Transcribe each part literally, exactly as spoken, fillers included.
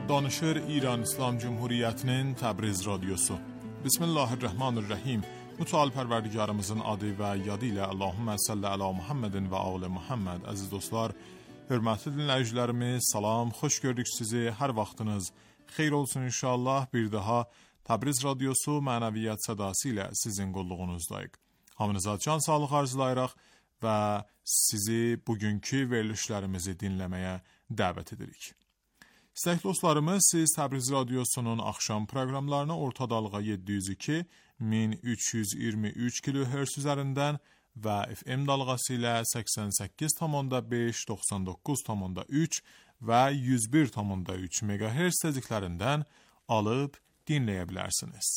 Danışır İran İslam Cumhuriyyətinin Təbriz Radyosu. Bismillahirrahmanirrahim. Müteal Pərverdigarımızın adı və yadı ilə Allahümmə salli ala Muhammedin və alə Muhammed. Əziz dostlar, hörmətli dinləyicilərimiz, salam, xoş gördük sizi. Hər vaxtınız xeyir olsun inşallah. Bir daha Təbriz Radyosu mənəviyyat sədası ilə sizin qulluğunuzdayıq. Hamınıza can sağlıq arzulayırıq və sizi bugünkü verilişlərimizi dinləməyə dəvət edirik. İstəkli dostlarımız, siz Təbriz Radyosu'nun axşam proqramlarını orta dalğa yeddi yüz iki min üç yüz iyirmi üç kilohertz üzərindən və F M dalğası ilə səksən səkkiz tam beş, doxsan doqquz tam üç və yüz bir tam üç megahertz tezliklərindən alıb dinləyə bilərsiniz.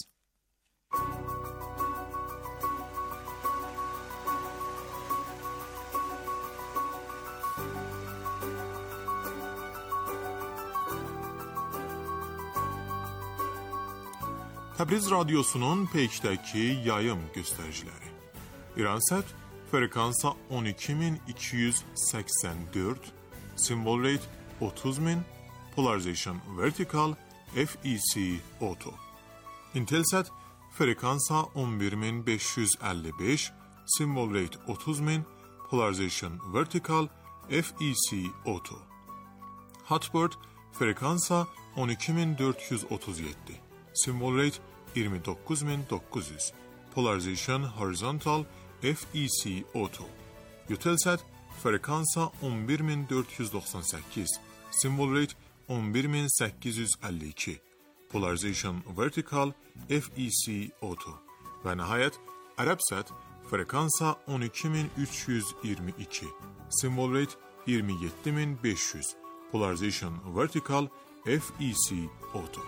Təbriz Radyosu'nun peykdəki yayım göstəriciləri. İransat frekansa on iki min iki yüz səksən dörd, symbol rate otuz min, polarization vertical, F E C auto. Intelsat frekansa on bir min beş yüz əlli beş, symbol rate otuz min, polarization vertical, F E C auto. Hotbird frekansa on iki min dörd yüz otuz yeddi, symbol rate iyirmi doqquz min doqquz yüz, polarization horizontal, F E C auto. Eutelsat frekansa on bir min dörd yüz doxsan səkkiz, symbol rate on bir min səkkiz yüz əlli iki, polarization vertical, F E C auto. Və nəhayət Arabsat frekansa on iki min üç yüz iyirmi iki, symbol rate iyirmi yeddi min beş yüz, polarization vertical, F E C auto.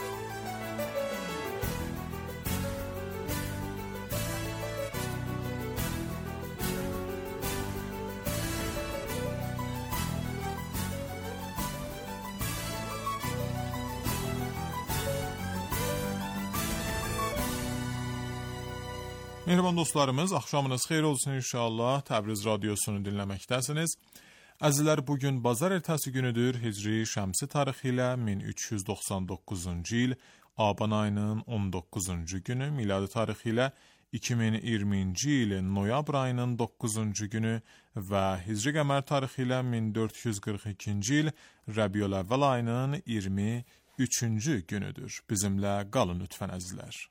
Mehriban dostlarımız, axşamınız xeyir olsun inşallah. Təbriz Radyosunu dinləməkdəsiniz. Əzizlər, bugün bazar ertəsi günüdür. Hicri şəmsi tarixi ilə min üç yüz doxsan doqquzuncu il, Aban ayının on doqquzuncu günü, miladi tarixi ilə iki min iyirminci ilin noyabr ayının doqquzuncu günü və Hicri qəmər tarixi ilə min dörd yüz qırx ikinci il, Rəbiyül Əvvəl ayının iyirmi üçüncü günüdür. Bizimlə qalın lütfən əzizlər.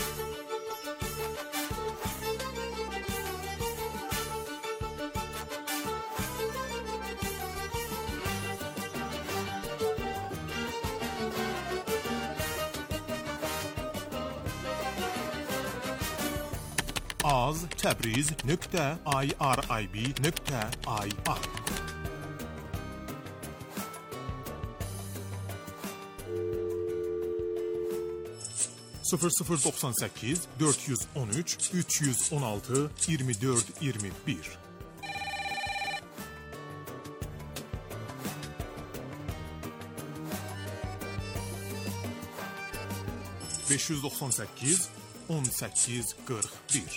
az təbriz nöqtə irib nöqtə ir sıfır sıfır doxsan səkkiz dörd yüz on üç üç yüz on altı iyirmi dörd iyirmi bir beş yüz doxsan səkkiz on səkkiz qırx bir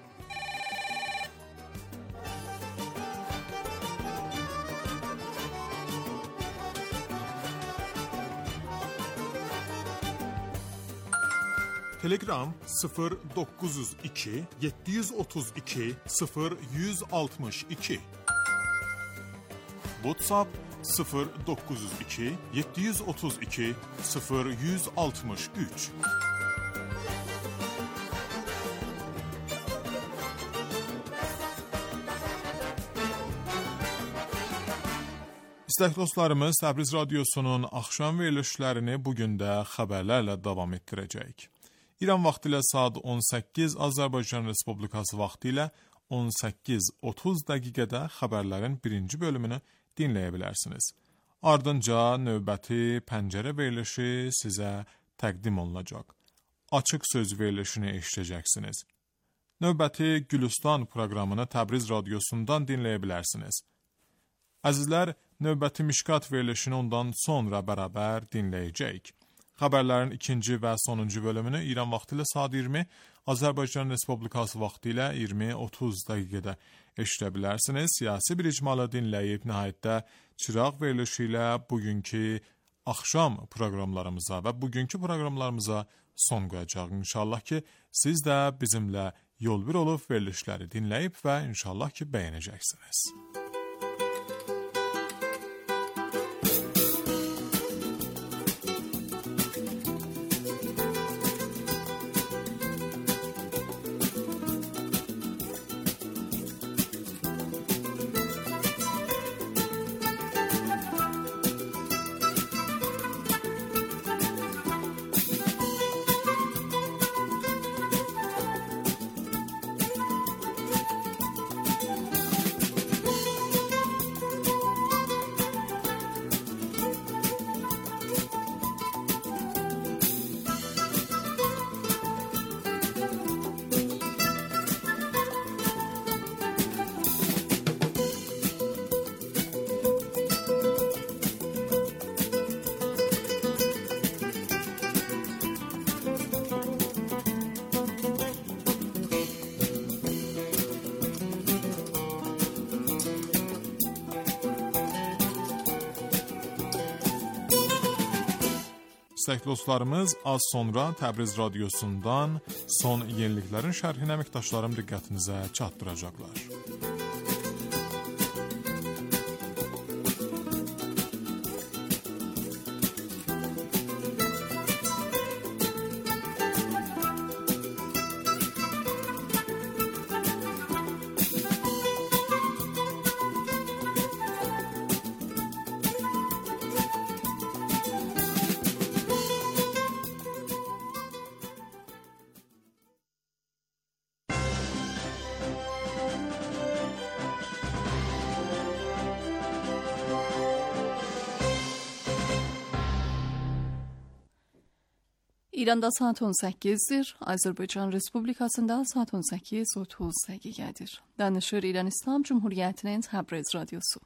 Telegram sıfır doqquz yüz iki yeddi yüz otuz iki sıfır yüz altmış iki WhatsApp sıfır doqquz yüz iki yeddi yüz otuz iki sıfır yüz altmış üç İstəkli dostlarımız, Təbriz Radyosu'nun axşam verilişlərini bugün də xəbərlərlə davam etdirəcəyik. İran vaxtı ilə saat on səkkiz, Azərbaycan Respublikası vaxtı ilə on səkkiz otuz dəqiqədə xəbərlərin birinci bölümünü dinləyə bilərsiniz. Ardınca növbəti pəncərə verilişi sizə təqdim olunacaq. Açıq söz verilişini eşidəcəksiniz. Növbəti Gülüstan proqramını Təbriz Radyosu'ndan dinləyə bilərsiniz. Əzizlər, növbəti Mişkat verilişini ondan sonra bərabər dinləyəcəyik. Xəbərlərin ikinci və sonuncu bölümünü İran vaxtı ilə saat iyirmi, Azərbaycan Respublikası vaxtı ilə iyirmi otuz dəqiqədə eşidə bilərsiniz. Siyasi bir icmalı dinləyib nəhayətdə çıraq verilişi ilə bugünkü axşam proqramlarımıza və bugünkü proqramlarımıza son qoyacaq. İnşallah ki, siz də bizimlə yol bir olub verilişləri dinləyib və inşallah ki, bəyənəcəksiniz. İstəkli dostlarımız, az sonra Təbriz Radyosu'ndan son yeniliklərin şərhini əməkdaşlarım diqqətinizə çatdıracaqlar. İranda saat on səkkizdir, Azərbaycan Respublikasında saat on səkkiz otuz dəqiqədir. Danışır İran İslam Cumhuriyyətinin Təbriz Radyosu.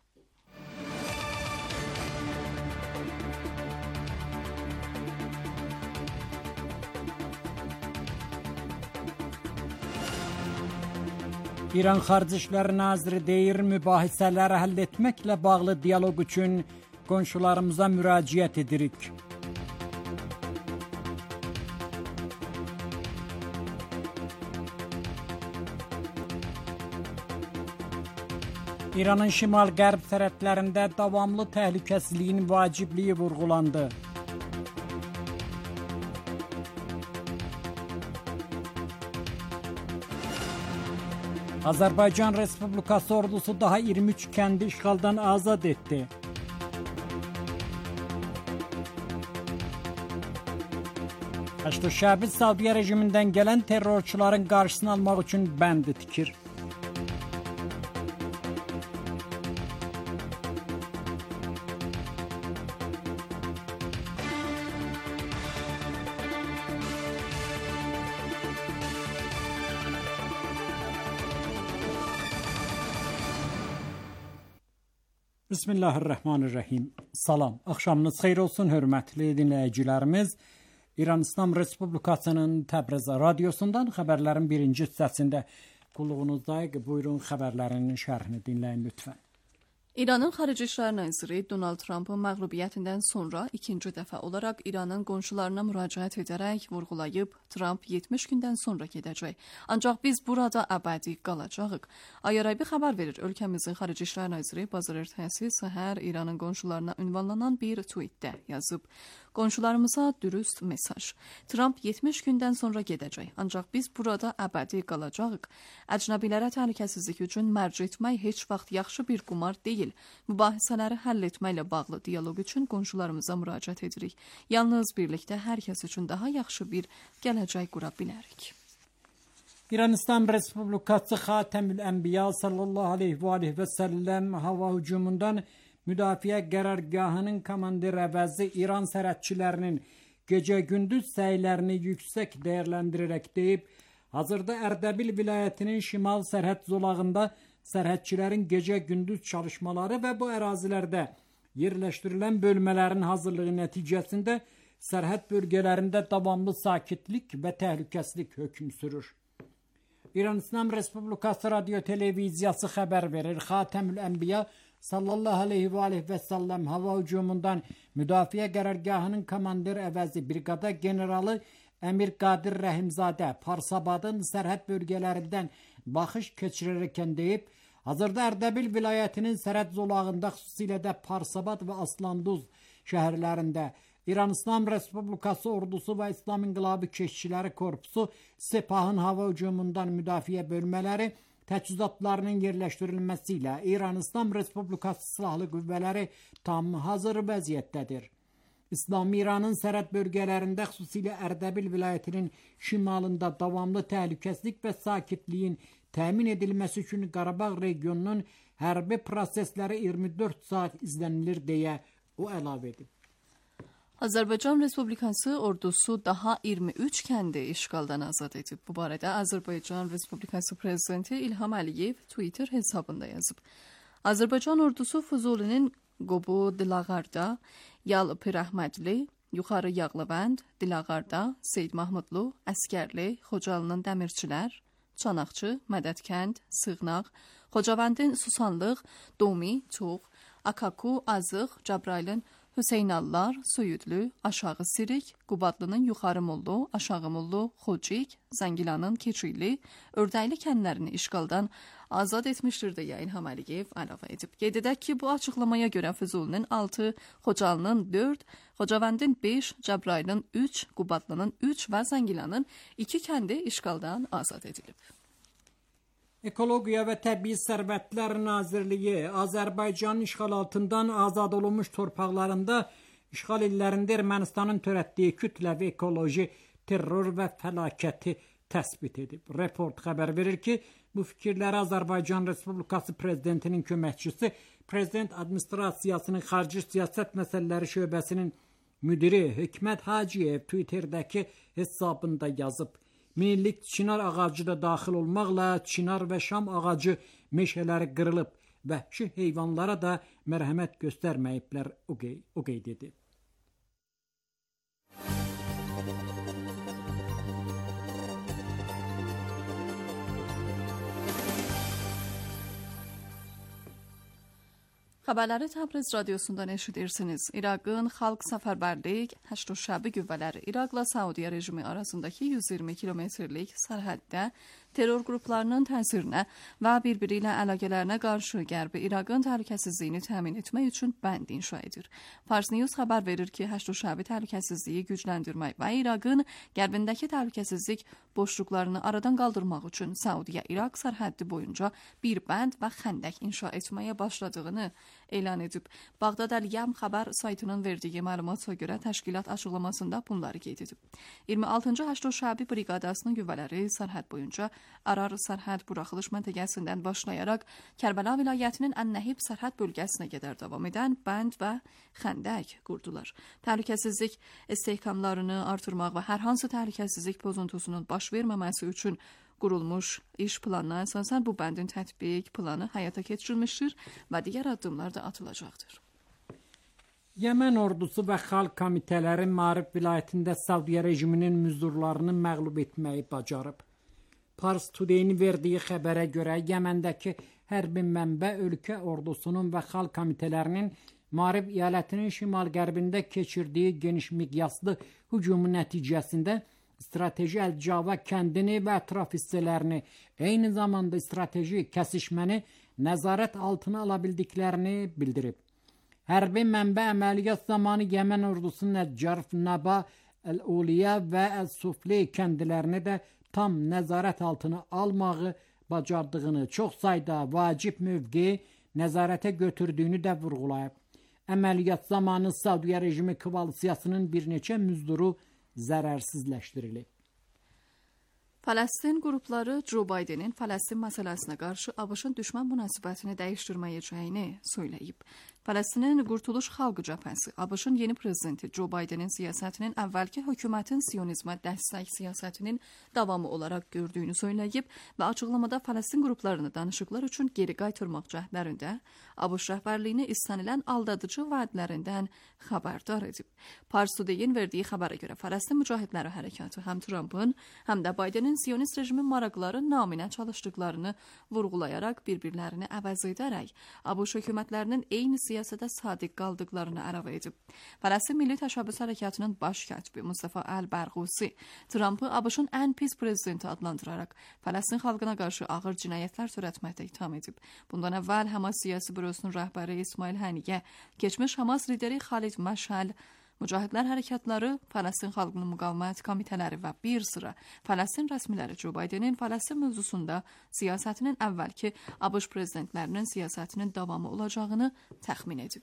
İran Xarici İşlər Naziri deyir, mübahisələri həll etməklə bağlı dialoq üçün qonşularımıza müraciət edirik. İranın şimal-qərb tərəflərində davamlı təhlükəsizliyin vacibliyi vurğulandı. Azərbaycan Respublikası ordusu daha iyirmi üç kəndi işğaldan azad etdi. Həşd Şəbi Saudiya rejimindən gələn terrorçuların qarşısını almaq üçün bənd tikir. Bismillahirrahmanirrahim. Salam, axşamınız xeyir olsun, hörmətli dinləyicilərimiz. İran İslam Respublikasının Təbriz Radyosu'ndan xəbərlərin birinci hissəsində qulluğunuzdayıq. Buyurun, xəbərlərin şərhini dinləyin lütfən. İranın Xarici İşlər Naziri Donald Trump'ın məğlubiyyətindən sonra ikinci dəfə olaraq İranın qonşularına müraciət edərək vurğulayıb, Trump yetmiş gündən sonra gedəcək. Ancaq biz burada əbədi qalacağıq. Ayaraybi xəbər verir. Ölkəmizin Xarici İşlər Naziri bazar ertəsi səhər İranın qonşularına ünvanlanan bir tweetdə yazıb. Qonşularımıza dürüst mesaj. Trump yetmiş gündən sonra gedəcək. Ancaq biz burada əbədi qalacağıq. Əcnəbilərə təhlükəsizlik üçün mərc etmək heç vaxt yaxşı bir qumar deyil. Mübahisələri həll etməklə bağlı dialoq üçün qonşularımıza müraciət edirik. Yalnız birlikdə hər kəs üçün daha yaxşı bir gələcək qura bilərik. İran İslam Respublikası Xatəmül Ənbiya sallallahu aleyhi və aleyhi və səlləm hava hücumundan Müdafiə qərargahının komandir əvəzi İran sərhədçilərinin gecə-gündüz səylərini yüksək dəyərləndirərək deyib, hazırda Ərdəbil vilayətinin şimal sərhəd zolağında sərhədçilərin gecə-gündüz çalışmaları və bu ərazilərdə yerləşdirilən bölmələrin hazırlığı nəticəsində sərhəd bölgələrində davamlı sakitlik və təhlükəsizlik hökm sürür. İran İslam Respublikası Radyo Televiziyası haber verir. Hatemül Enbiya sallallahu aleyhi ve aleyhi ve sellem hava hücumundan müdafiə qərargahının komandir əvəzi Brigada Generalı Əmir Qadir Rəhimzadə Parsabadın sərhəd bölgələrindən baxış keçirərkən deyib, hazırda Ərdəbil vilayətinin sərhəd zolağında, xüsusilə də Parsabad və Aslanduz şəhərlərində İran İslam Respublikası ordusu və İslam İnqilabı Keşikçiləri Korpusu Sepahın hava hücumundan müdafiə bölmələri təchizatlarının yerləşdirilməsi ilə İran İslam Respublikası silahlı qüvvələri tam hazır vəziyyətdədir. İslam İranın sərhəd bölgələrində, xüsusilə Ərdəbil vilayətinin şimalında davamlı təhlükəsizlik və sakitliyin təmin edilməsi üçün Qarabağ regionunun hərbi prosesləri iyirmi dörd saat izlənilir deyə o əlavə edib. Azərbaycan Respublikası ordusu daha iyirmi üç kəndi işğaldan azad edib. Bu barədə Azərbaycan Respublikası Prezidenti İlham Əliyev Twitter hesabında yazıb. Azərbaycan ordusu Füzulinin Qobu Dilağarda, Yal Pirəhmədli, Yuxarı Yağlıbənd, Dilağarda, Seyd Mahmudlu, Əskərli, Xocalının Dəmirçilər, Çanaqçı, Mədədkənd, Sığnaq, Xocavəndin Susanlıq, Domi, Çox, Akaku, Azıq, Cəbrailin Hüseynallar, Söyüdlü, Aşağı Sirik, Qubadlının Yuxarı Mullu, Aşağı Mullu, Xocik, Zəngilanın Keçili, Ördəkli kəndlərini işğaldan azad etmişdir deyə İlham Əliyev əlavə edib. Qeyd edək ki, bu açıqlamaya görə Füzulinin altı, Xocalının dörd, Xocavəndin beş, Cəbrailin üç, Qubadlının üç və Zəngilanın iki kəndi işğaldan azad edilib. Ekologiya və Təbii Sərvətlər Nazirliyi Azərbaycanın işğal altından azad olunmuş torpaqlarında işğal illərində Ermənistanın törətdiyi kütləvi ekoloji terror və fəlakəti təsbit edib. Report xəbər verir ki, bu fikirləri Azərbaycan Respublikası Prezidentinin köməkçisi, Prezident Administrasiyasının Xarici Siyasət Məsələləri Şöbəsinin müdiri Hikmət Hacıyev Twitter'dəki hesabında yazıb. Minillik çinar ağacı da daxil olmaqla çinar və şam ağacı meşələri qırılıb, vəhşi heyvanlara da mərhəmət göstərməyiblər, o qeyd edib. Xəbərləri Təbriz radiosundan eşidirsiniz. İraqın Xalq Səfərbərlik Həşd Şəbi qüvvələri İraqla Saudiya rejimi arasındakı yüz iyirmi kilometrlik sərhəddə terror qruplarının təsirinə və bir-biri ilə əlaqələrinə qarşı Qərbi İraqın təhlükəsizliyini təmin etmək üçün bənd inşa edir. Fars News xəbər verir ki, Həşd Şəbi təhlükəsizliyi gücləndirmək və İraqın qərbindəki təhlükəsizlik boşluqlarını aradan qaldırmaq üçün Saudiya-İraq sərhəddi boyunca bir bənd və xəndək inşa etməyə başladığını elan edib. Bağdad Əl-Yam xəbər saytının verdiyi məlumata görə təşkilat açıqlamasında bunları qeyd edib. iyirmi altıncı Həşd Şəbi briqadasının qüvvələri sərhəd boyunca Arar sərhəd buraxılış məntəqəsindən başlayaraq Kərbəla vilayətinin Ən-Nəhib sərhəd bölgəsinə qədər davam edən bənd və xəndək qurdular. Təhlükəsizlik istehkamlarını artırmaq və hər hansı təhlükəsizlik pozuntusunun baş verməməsi üçün qurulmuş iş planına əsasən bu bəndin tətbiq planı həyata keçirilmişdir və digər addımlar da atılacaqdır. Yemen ordusu və xalq komitələri Marib vilayətində Saudiya rejiminin müzdurlarını məğlub etməyi bacarıb. Pars Today-in verdiyi xəbərə görə Yeməndəki hərbi mənbə ölkə ordusunun və xalq komitələrinin Marib əyalətinin şimal-qərbində keçirdiyi geniş miqyaslı hücumu nəticəsində strateji Əl-Cava kəndini və ətraf hissələrini, eyni zamanda strateji kəsişməni nəzarət altına ala bildiklərini bildirib. Hərbi mənbə əməliyyat zamanı Yemen ordusunun Əccarf, Naba, Əl-Uliya və Əl-Sufli kəndlərini də tam nəzarət altına almağı bacardığını, çox sayda vacib mövqeyi nəzarətə götürdüyünü də vurğulayıb. Əməliyyat zamanı Saudiya rejimi koalisiyasının bir neçə müzduru zərərsizləşdirilib. Fələstin qrupları Joe Bidenin Fələstin məsələsinə qarşı ABŞ-ın düşmən münasibətini dəyişdirməyəcəyini söyləyib. Fələstinin Qurtuluş Xalqı Cəbhəsi ABŞ-ın yeni prezidenti Joe Bidenin siyasətinin əvvəlki hökumətin siyonizmə dəstək siyasətinin davamı olaraq gördüyünü söyləyib və açıqlamada Fələstin qruplarını danışıqlar üçün geri qaytarmaq cəhdlərində ABŞ rəhbərliyini istənilən aldadıcı vədlərindən xəbərdar edib. Pars Today-in verdiyi xəbərə görə Fələstin Mücahidləri Hərəkatı həm Trumpın, həm də Bidenin siyonist rejimin maraqları naminə çalışdıqlarını vurğulayaraq bir-birlərini əvəz edərək ABŞ hökumətlərinin eyni siyasətə sadiq qaldıqlarını əlavə edib. Fələstin Milli Təşəbbüs Hərəkatının baş katibi Mustafa Əl-Bərğusi Trumpı ABŞ-ın ən pis prezidenti adlandıraraq Fələstin xalqına qarşı ağır cinayətlər törətməkdə itham edib. Bundan əvvəl Hamas siyasi bürosunun rəhbəri İsmail Həniyə, keçmiş Hamas lideri Xalid Məşəl, Mücahidlər hərəkatları, Fələstin xalqının müqavimət komitələri və bir sıra Fələstin rəsmiləri Joe Bidenin Fələstin mövzusunda siyasətinin əvvəlki ABŞ prezidentlərinin siyasətinin davamı olacağını təxmin edib.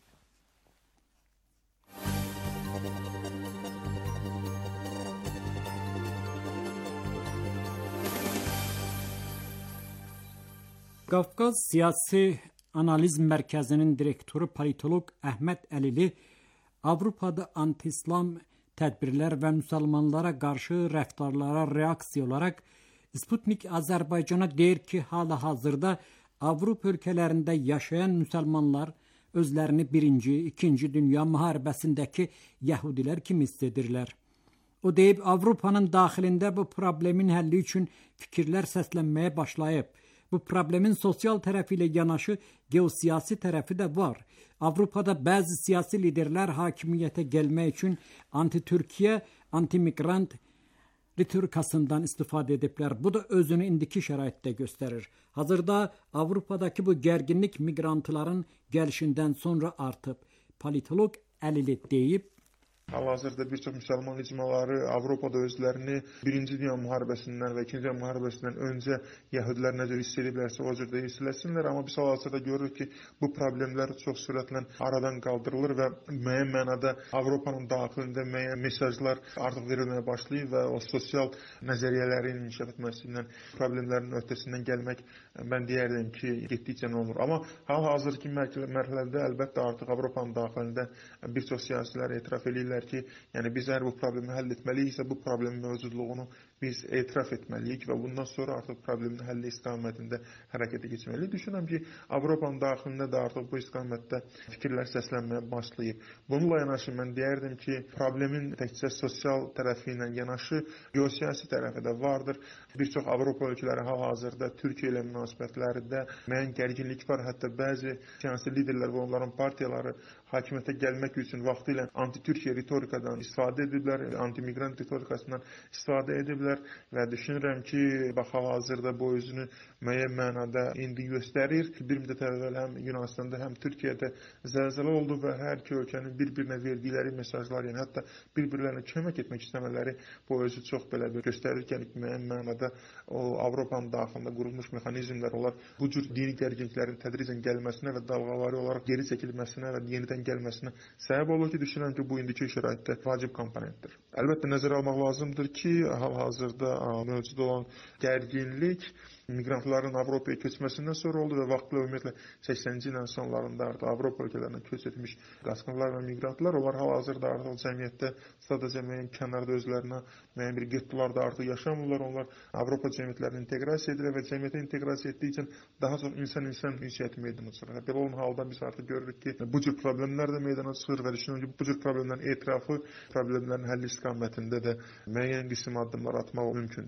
Qafqaz Siyasi Analiz Mərkəzinin direktoru politoloq Əhməd Əlili Avropada anti-İslam tədbirlər və müsəlmanlara qarşı rəftarlara reaksiya olaraq Sputnik Azərbaycana deyir ki, hal-hazırda Avropa ölkələrində yaşayan müsəlmanlar özlərini birinci, ikinci dünya müharibəsindəki yəhudilər kimi hiss edirlər. O deyib, Avropanın daxilində bu problemin həlli üçün fikirlər səslənməyə başlayıb. Bu problemin sosial tərəfi ilə yanaşı geosiyasi tərəfi də var. Avropada bəzi siyasi liderlər hakimiyyətə gəlmək üçün anti-Türkiyə, anti-migrant ritorikasından istifadə ediblər. Bu da özünü indiki şəraitdə göstərir. Hazırda Avropadakı bu gərginlik migrantların gəlişindən sonra artıb. Politoloq Əlili deyib, Hal-hazırda bir çox müsəlman icmaları Avropada özlərini birinci Dünya müharibəsindən və ikinci Dünya müharibəsindən öncə yəhudilər necə hiss ediblərsə o cürdə hiss eləsinlər. Amma biz hal-hazırda görürük ki, bu problemlər çox sürətlə aradan qaldırılır və müəyyən mənada Avropanın daxilində müəyyən mesajlar artıq verilməyə başlayır və o sosial nəzəriyyələrin inkişaf etməsindən, problemlərin öhdəsindən gəlmək mən deyərdim ki, getdikcə olur. Amma hal-hazırki mərhələdə əlbəttə artıq Avropanın daxilində bir çox siyasilər etiraf edirlər ki, yəni biz əgər bu problemi həll etməliyiksə, bu problemin mövcudluğunu biz etiraf etməliyik və bundan sonra artıq problemin həlli istiqamətində hərəkətə keçməliyik. Düşünürəm ki, Avropanın daxilində də artıq bu istiqamətdə fikirlər səslənməyə başlayıb. Bununla yanaşı mən deyərdim ki, problemin təkcə sosial tərəfi ilə yanaşı geosiyasi tərəfi də vardır. Bir çox Avropa ölkələri hal-hazırda Türkiyə ilə münasibətlərində müəyyən gərginlik var. Hətta bəzi siyasi liderlər və onların partiyaları hakimiyyətə gəlmək üçün vaxtilə anti-Türkiyə ritorikadan istifadə ediblər, anti-migrant ritorikasından istifadə ediblər və düşünürəm ki, bax hal-hazırda bu özünü müəyyən mənada indi göstərir. Bir müddət əvvəl həm Yunanistanda, həm Türkiyədə zəlzələ oldu və hər iki ölkənin bir-birinə verdikləri mesajlar, yəni hətta bir-birlərinə kömək etmək istəmələri bu özü çox belə bir göstərir ki, müəyyən mənada o Avropanın daxilində qurulmuş mexanizmlər olar bu cür dini gərginliklərin tədricən gəlməsinə və dalğavari olaraq geri çəkilməsinə və yenidən gəlməsinə səbəb olur ki, düşünürəm ki, bu indiki şəraitdə vacib komponentdir. Əlbəttə nəzərə almaq lazımdır ki, hal-hazırda mövcud olan gərginlik migrantların Avropaya köçməsindən sonra oldu və vaxtla ümumiyyətlə səksəninci ilin sonlarında artıq Avropa ölkələrinə köç etmiş qaçqınlar və migrantlar, onlar hal-hazırda artıq cəmiyyətdə sadəcə müəyyən kənarda özlərinə müəyyən bir gettolarda artıq yaşamırlar. Onlar Avropa cəmiyyətlərinə inteqrasiya edirlər və cəmiyyətə inteqrasiya etdiyi üçün daha çox insan-insan ünsiyyəti meydana çıxır. Belə olan halda biz artıq görürük ki, bu cür problemlər də meydana çıxır və düşünürəm ki, bu cür problemlərin etirafı, problemlərin həlli istiqamətində də müəyyən qism addımlar atmaq mümkündür.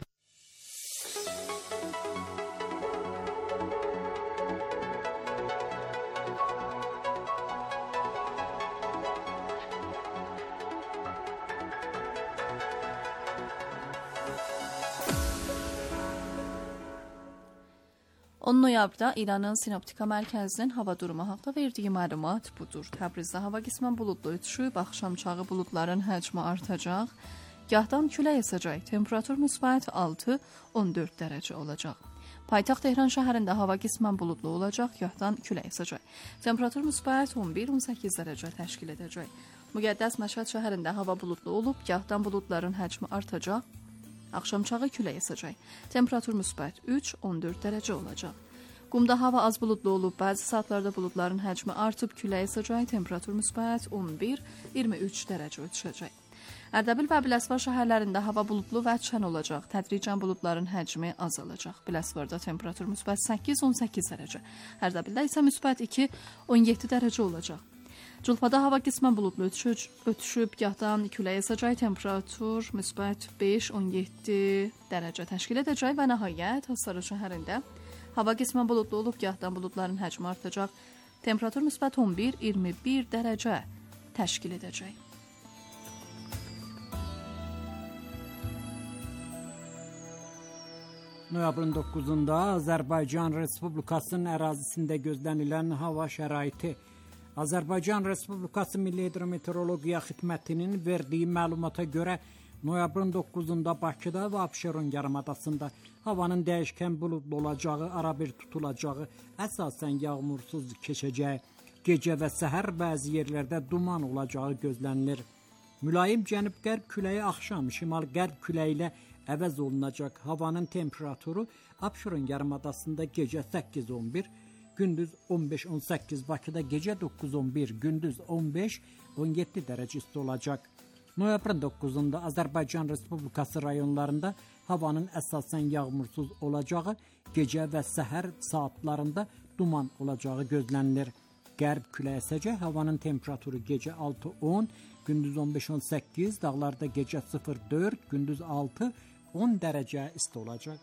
on noyabrda İranın Sinoptika Mərkəzinin hava durumu haqda verdiyi məlumat budur. Təbrizdə hava qismən buludlu ötüşüb, axşamçağı buludların həcmi artacaq, gahdan külək əsəcək, temperatur müsbət altı on dörd dərəcə olacaq. Paytaxt Tehran şəhərində hava qismən buludlu olacaq, gahdan külək əsəcək. Temperatur müsbət on bir on səkkiz dərəcə təşkil edəcək. Müqəddəs Məşhəd şəhərində hava buludlu olub, gahdan buludların həcmi artacaq, axşamçağı külək əsəcək. Temperatur müsbət üç on dörd dərəcə olacaq. Qumda hava az buludlu olub, bəzi saatlarda buludların həcmi artıb, külək əsəcək, temperatur müsbət on bir iyirmi üç dərəcə ölçüləcək. Ərdəbil və Biləsuvar şəhərlərində hava buludlu və çən olacaq. Tədricən buludların həcmi azalacaq. Biləsuvarda temperatur müsbət səkkiz on səkkiz dərəcə. Ərdəbildə isə müsbət iki on yeddi dərəcə olacaq. Culfada hava qismən buludlu ötüşüb, gahdan külək əsəcək, temperatur müsbət beş on yeddi dərəcə təşkil edəcək və nəhayət Hasarı şəhərində hava qismən buludlu olub, gahdan buludların həcmi artacaq, temperatur müsbət on bir iyirmi bir dərəcə təşkil edəcək. Noyabrın doqquzunda Azərbaycan Respublikasının ərazisində gözlənilən hava şəraiti. Azərbaycan Respublikası Milli Hidrometeorologiya Xidmətinin verdiyi məlumata görə noyabrın doqquzunda Bakıda və Abşeron yarımadasında havanın dəyişkən buludlu olacağı, arabir tutulacağı, əsasən yağmursuz keçəcəyi, gecə və səhər bəzi yerlərdə duman olacağı gözlənilir. Mülayim cənub-qərb küləyi axşam şimal-qərb küləyi ilə əvəz olunacaq. Havanın temperaturu Abşeron yarımadasında gecə səkkiz on bir, gündüz on beş on səkkiz, Bakıda gecə doqquz on bir, gündüz on beş on yeddi dərəcə isti olacaq. Noyabrın doqquzunda Azərbaycan Respublikası rayonlarında havanın əsasən yağmursuz olacağı, gecə və səhər saatlarında duman olacağı gözlənilir. Qərb küləyi əsəcək, havanın temperaturu gecə altı on, gündüz on beş on səkkiz, dağlarda gecə sıfır dörd, gündüz altı on dərəcə isti olacaq.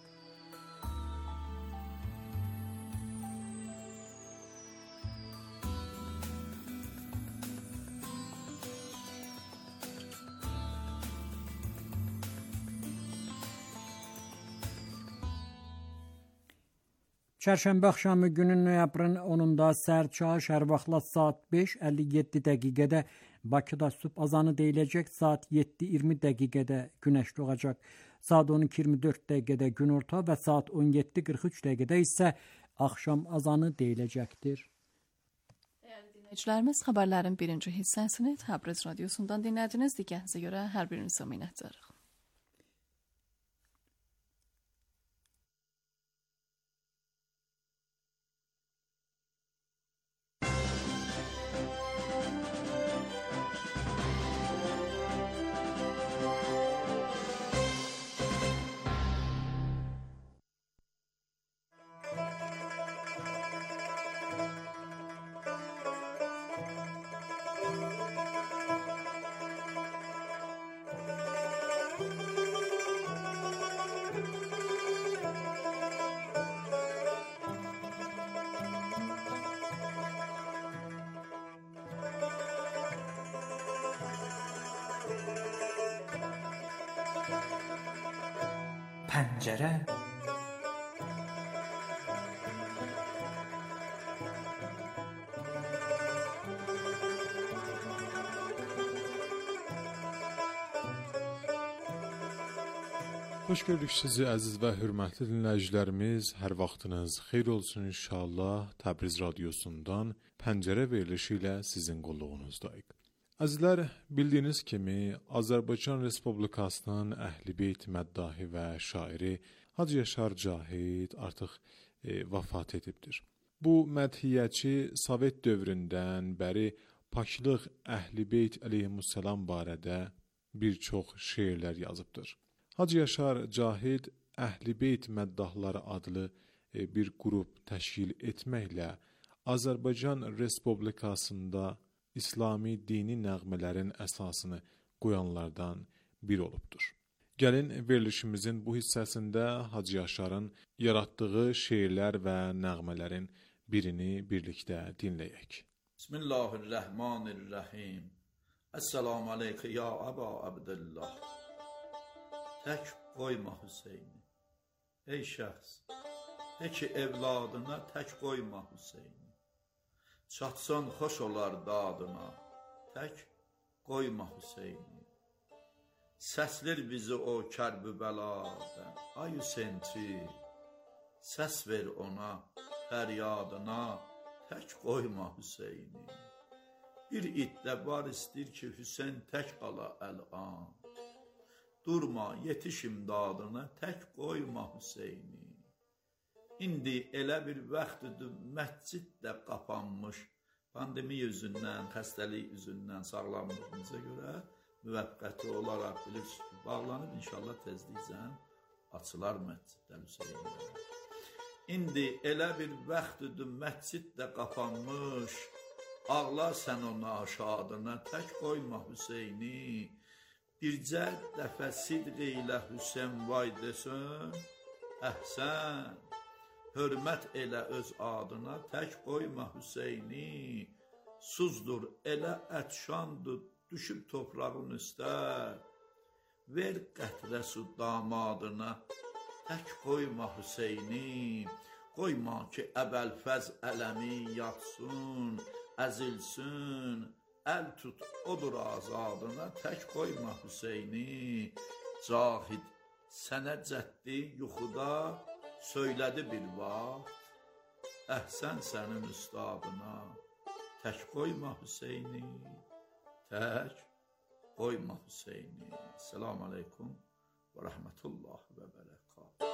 Çərşənbə axşamı günün noyabrın onunda səhər çağı şəhər vaxtla saat beş əlli yeddi dəqiqədə Bakıda sübh azanı deyiləcək, saat yeddi iyirmi dəqiqədə günəş doğacaq, saat on iki iyirmi dörd dəqiqədə günorta və saat on yeddi qırx üç dəqiqədə isə axşam azanı deyiləcəkdir. Dəyərli dinləyicilərimiz, xəbərlərin birinci hissəsini Təbriz radiosundan dinlədiniz. Digərinizə görə hər birinizə minnətdarıq. Pəncərə. Xoş gördük sizi əziz və hörmətli dinləyicilərimiz. Hər vaxtınız xeyir olsun inşallah. Təbriz radiosundan Pəncərə verilişi ilə sizin qulluğunuzdayıq. Əzizlər, bildiyiniz kimi Azərbaycan Respublikasının Əhl-i-Beyt məddahi və şairi Hacı Yaşar Cahid artıq e, vəfat edibdir. Bu mədhiyyəçi Sovet dövründən bəri paklıq Əhl-i-Beyt əleyhissalam barədə bir çox şeirlər yazıbdır. Hacı Yaşar Cahid Əhl-i-Beyt məddahları adlı e, bir qrup təşkil etməklə Azərbaycan Respublikasında İslami dini nəğmələrin əsasını qoyanlardan biri olubdur. Gəlin verilişimizin bu hissəsində Hacı Yaşarın yaratdığı şeirlər və nəğmələrin birini birlikdə dinləyək. Bismillahirrahmanirrahim. Esselamu aleykə ya Əba Abdullah. Tək qoyma Hüseyni. Ey şəxs, de ki evladına tək qoyma Hüseyni. Çatsan xoş olar dadına, tək qoyma Hüseyni. Səslir bizi o kərb-ü bəladən, ay Hüseynçi. Səs ver ona, fəryadına, tək qoyma Hüseyni. Bir itdə var istir ki, Hüseyn tək ala əl-an. Durma, yetiş imdadına, tək qoyma Hüseyni. İndi elə bir vaxtdır məscid də qapanmış. Pandemiya üzündən, xəstəlik üzündən sağlamlığımıza görə müvəqqəti olaraq bilirsiniz ki, bağlanıb inşallah tezliklə açılar məscidlər Hüseynlərə. İndi elə bir vaxtdır məscid də qapanmış. Ağla sən ona şadına, tək qoyma Hüseyni. Bircə dəfə sidq ilə Hüseyn vay desin, əhsən. Hörmət elə öz adına, tək qoyma Hüseyni. Suzdur elə ətşandır, düşüb toprağın üstə. Ver qətrə su damadına, tək qoyma Hüseyni. Qoyma ki, əvvəlfəz ələmi yatsın, əzilsin. Əl tut, odur azadına, tək qoyma Hüseyni. Cahid sənə cəddi yuxuda söylədi bir vaxt, əhsən sənin üstadına, tək qoyma Hüseyni, tək qoyma Hüseyni. Selamun aleyküm və rəhmətullah və bərəkət.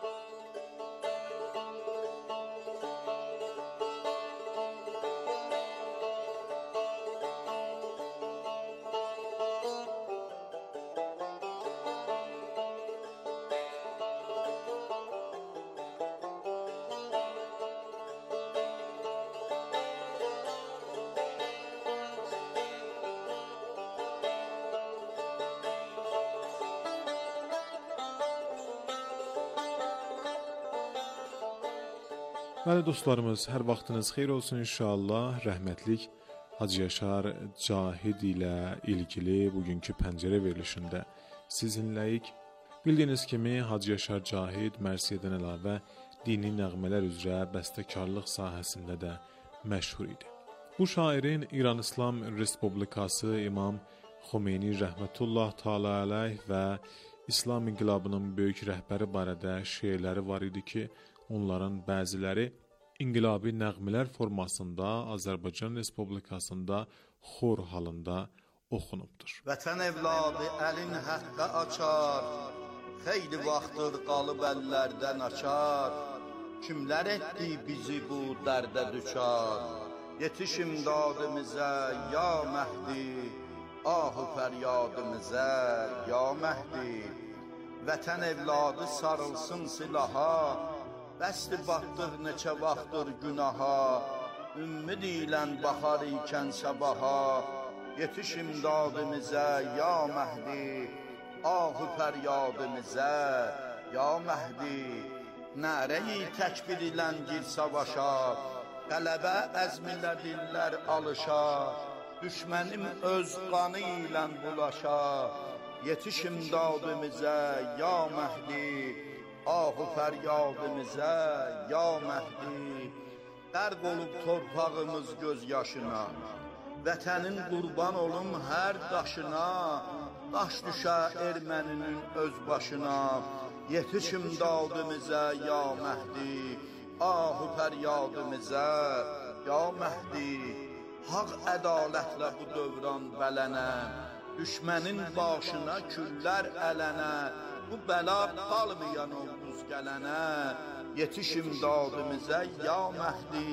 Bəli dostlarımız, hər vaxtınız xeyir olsun inşallah. Rəhmətlik Hacı Yaşar Cahid ilə ilgili bugünkü pəncərə verilişində sizinləyik. Bildiyiniz kimi Hacı Yaşar Cahid mərsiyədən əlavə dini nəğmələr üzrə bəstəkarlıq sahəsində də məşhur idi. Bu şairin İran İslam Respublikası İmam Xomeyni rəhmətullah təala əleyh və İslam inqilabının böyük rəhbəri barədə şeirləri var idi ki, onların bəziləri inqilabi nəğmələr formasında Azərbaycan Respublikasında xor halında oxunubdur. Vətən evladı əlin həqqə açar, xeyli vaxtdır qalıb əllərdən açar. Kimlər etdi bizi bu dərdə düçar? Yetiş imdadımıza ya Məhdi, ahı fəryadımıza ya Məhdi. Vətən evladı sarılsın silaha, bəsdir batdıq neçə vaxtdır günaha. Ümmid ilə baxar ikən sabaha, yetiş imdadımıza ya Məhdi, ahı fəryadımıza ya Məhdi. Nərəyi təkbir ilə gir savaşa, qələbə əzmilədirlər alışa. Düşmənim öz qanı ilə bulaşa, yetiş imdadımıza ya Məhdi, ahı fəryadımıza ya Məhdi. Qərq olub torpağımız göz yaşına, vətənin qurban olum hər daşına. Daş düşə erməninin öz başına, yetiş imdadımıza ya Məhdi, ahı fəryadımıza ya Məhdi. Haq ədalətlə bu dövran bələnə, düşmənin başına küllər ələnə. Bu bəla qalmayan olduz gələnə, yetiş imdadımıza ya Məhdi,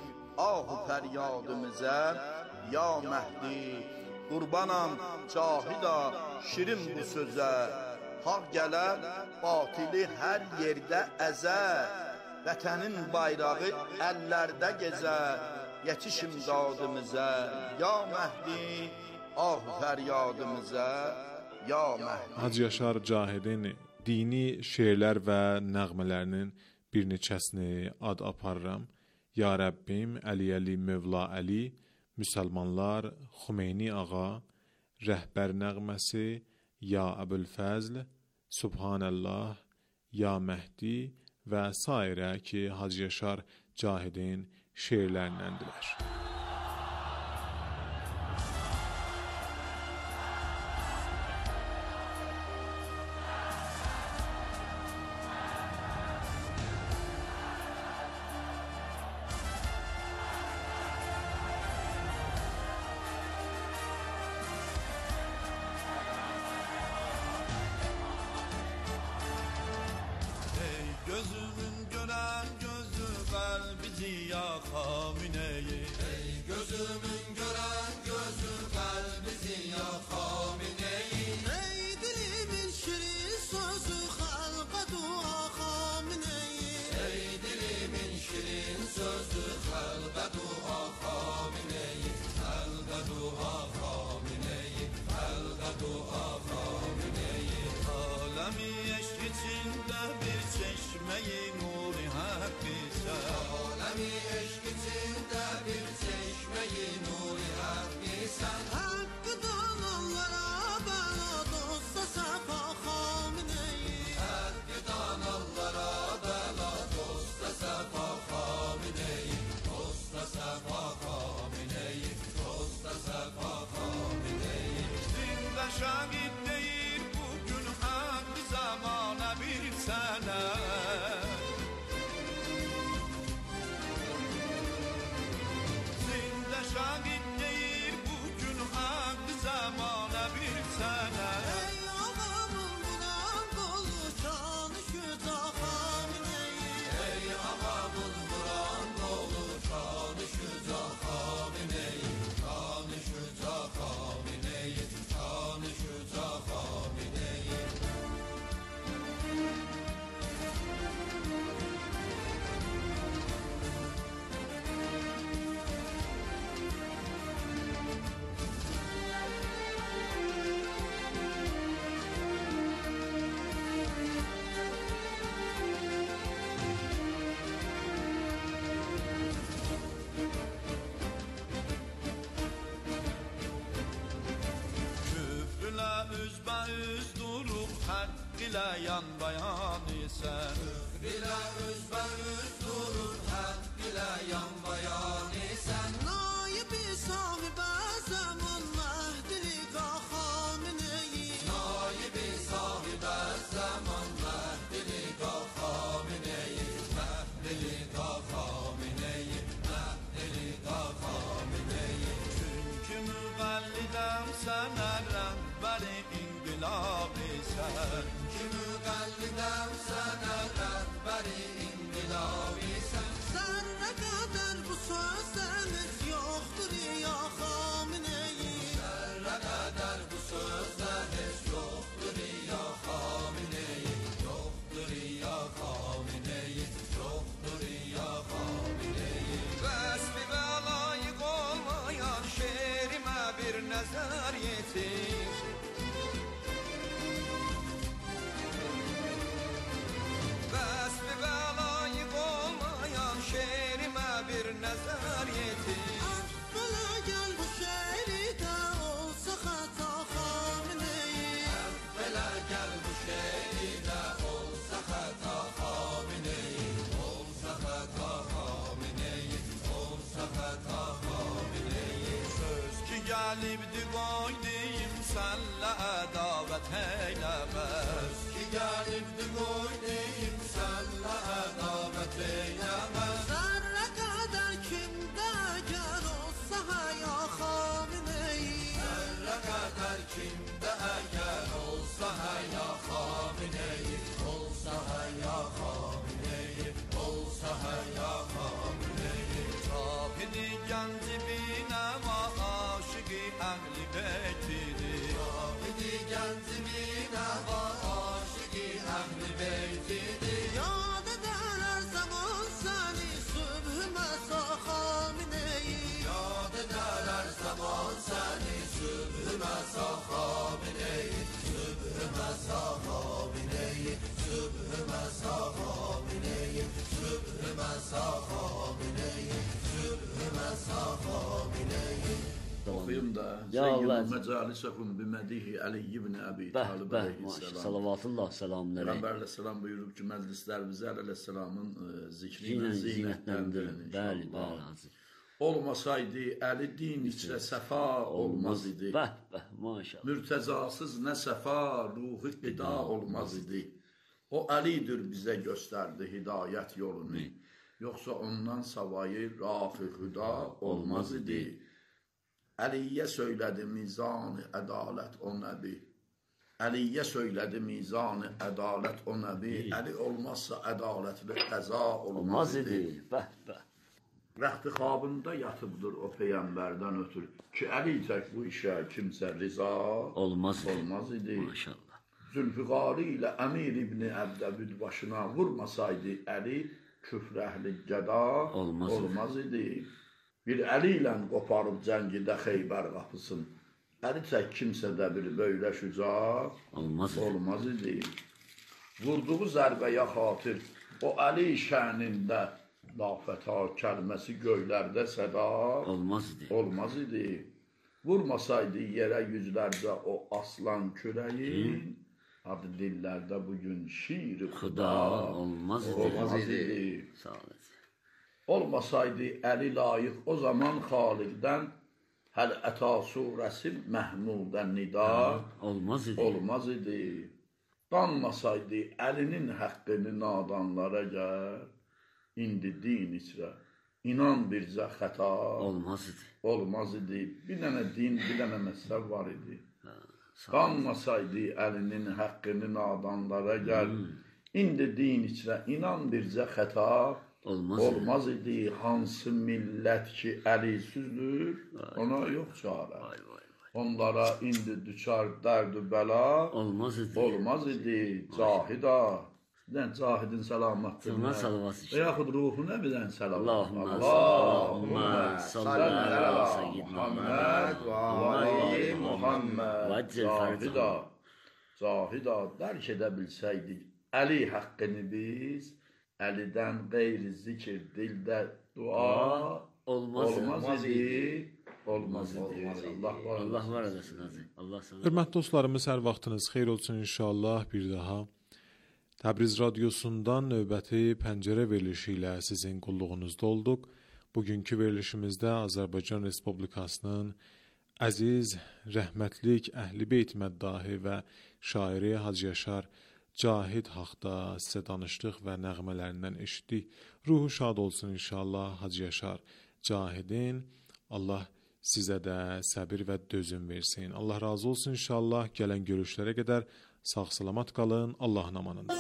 ahı fəryadımıza ya Məhdi. Qurbanam Cahida şirin bu sözə, haq gələr batili hər yerdə əzə. Vətənin bayrağı əllərdə gezə, yetiş imdadımıza ya Məhdi, ahı fəryadımıza ya Məhdi. Hacı Yaşar Cahidin dini şeirlər və nəğmələrinin bir neçəsini ad aparıram. Ya Rəbbim, Əli Əli Mövla Əli, Müsəlmanlar, Xomeyni Ağa, Rəhbər nəğməsi, Ya Əbülfəzl, Subhanəllah, Ya Məhdi və sairə ki, Hacı Yaşar Cahidin şeirlərindəndirlər. Gözümün gören bizi ya Xameneyi. Ey gözümün gören gözü kalbizi ya Xameneyi. Ey dilimin şirin sözü halka dua Xameneyi. Ey dilimin şirin sözü halka dua Xameneyi. Halka dua Xameneyi. Halka dua Xameneyi. Alemi eşk içinde bir çeşmeyi nuri hakkıysa. Alemi eşk içinde bir çeşmeyi nuri hakkıysa. Hakkıdan Allah'a bana dosta sefa Xameneyi. Hakkıdan Allah'a bana dosta sefa Xameneyi. Dosta sefa Xameneyi. Dosta sefa Xameneyi. Dinde şagit değil bugün hakkı zamana bir sene. Zinde şagit değil bugün hakkı zamana bir sene. Ey ağamın buran dolu şanı şüca Xameneyi. Ey ağamın buran dolu şanı şüca Xameneyi. Şanı şüca Xameneyi. Şanı şüca Xameneyi. Küfrüle üzbeüz durup hak ile yan bayan isen. Küfrüle üzberüz durur hak ile yan bayan isen. Naibi sahibe zaman mehdili ka Xameneyi. Naibi sahibe zaman mehdili ka Xameneyi. Mehdili ka Xameneyi. Mehdili ka Xameneyi. Çünkü müqallidem sana rəhbəri inqilab isen. Kimi qəlbidəm sənə rəhbəri inqilab isen. Zərrə qədər bu sözləriniz yoxdur ya Xameneyi. Zərrə qədər bu sözləriniz yoxdur ya Xameneyi. Yoxdur ya Xameneyi. Yoxdur ya Xameneyi. Vəsfi və layiq olmayan şerimə bir nəzər yetir. Vəsfi və layiq olmayan şerimə bir nəzər yetir. Əvvələ gəl bu şeirdə olsa xəta Xameneyi. Əvvələ gəl bu şeirdə olsa xəta Xameneyi. Olsa xəta Xameneyi. Olsa xəta Xameneyi. Söz ki gəlibdi qoy deyim sənlə ədavət eyləməz. Ki gəlibdi qoy deyim sənlə ədavət eyləməz. Zərrə qədər kimdə əgər olsa həya Xameneyi. Zərrə qədər kimdə əgər olsa həya Xameneyi. Olsa həya Xameneyi. Olsa həya Xameneyi. Çapidi gənci binəma aşıqi əhli beytidir. Çapidi gənci binəma aşıqi əhli beytidir. Yad edər hər zaman səni sübh məsa Xameneyi. Yad edər hər zaman səni sübh məsa Xameneyi. Sübh məsa Xameneyi. Sübh məsa Xameneyi. Sübh məsa Xameneyi. Sübh məsa Xameneyi. Oxuyum da. Ya Allah. Məcalisəkum bimədihi Əli ibn Əbi Bəh, Talib bəh, maşallah, əleyhissalam. salavatullah, selamünəleyh. Peyğəmbər əleyhissalam buyurub ki, məclislərimizi əleyhissalamın zikri ilə Zinə- zinətləndirin zinətləndirin. Bəli, inşallah. bəli, azim. Olmasaydı Əli din içrə səfa olmaz idi. Bəh, bəh, maşallah. Mürtəzasız nə səfa, ruhu qida olmaz idi. O Əlidir bizə göstərdi hidayət yolunu. Yoxsa ondan savayı rah-ı hüda olmaz idi. Əliyə söylədi mizan-ı ədalət o nəbi. Əliyə söylədi mizan-ı ədalət o nəbi. Əli olmazsa ədalətli qəza olmaz Olmaz idi. idi. Bəh, bəh. Vaxtı xabında yatıbdır o peyğəmbərdən ötür ki, əliyəcək bu işə kimsə riza olmaz, olmaz idi. Maşallah. Zülfiqari ilə Əmir İbni Əbdəbüd başına vurmasaydı Əli küfr əhli gəda olmaz, olmaz idi. Bir əli ilə qoparıb cəngidə Xeybər qapısın. Əli çək kimsə də bir böylə şüca olmaz, olmaz idi. Vurduğu zərbəyə xatir o Əli şənində lafəta kəlməsi göylərdə səda olmaz idi. olmaz idi. Vurmasaydı yerə yüzlərcə o aslan kürəyin, adı dillərdə bugün şiir xuda olmaz idi. olmaz idi. Sağ olasın. Olmasaydı Əli layiq o zaman Xaliqdən Həl Əta surəsi Məhmudən nida Olmaz idi. olmaz idi. Danmasaydı Əlinin həqqini nadanlara gəl, indi din içrə inan bircə xəta olmaz idi. olmaz idi. Bir dənə din, bir dənə məsəl var idi. Danmasaydı Əlinin həqqini nadanlara gəl, indi din içrə inan bircə xəta olmaz, olmaz idi. Hansı millət ki əlisizdür, ona yox çarə. Vay vay. Onlara indi düşər dərd-ü bəla Olmaz idi. olmaz idi. Cahida. Dən cahidin salamatdır. Sana salavat Və için. yaxud ruhuna birdən salavat. Allahümme salli ala seyyidina Muhammed və ali Muhammed. Vəccil Cahida. Cahida dərk edə bilsəydik Əli haqqını biz, Əlidən qeyri zikir dildə dua olmaz, olmaz idi. Olmaz idi. Allah var. Allah var edəsin Hacı. Allah sana. Hörmətli dostlarımız, hər vaxtınız xeyir olsun inşallah. Bir daha Təbriz radiosundan növbəti pəncərə verilişi ilə sizin qulluğunuzda olduq. Bugünkü verilişimizdə Azərbaycan Respublikasının əziz, rəhmətlik, Əhl-i Beyt məddahi və şairi Hacı Yaşar Cahid haqda sizə danışdıq və nəğmələrindən eşitdik. Ruhu şad olsun inşallah Hacı Yaşar Cahidin. Allah sizə də səbir və dözüm versin. Allah razı olsun inşallah. Gələn görüşlərə qədər sağ-salamat qalın. Allahın amanında.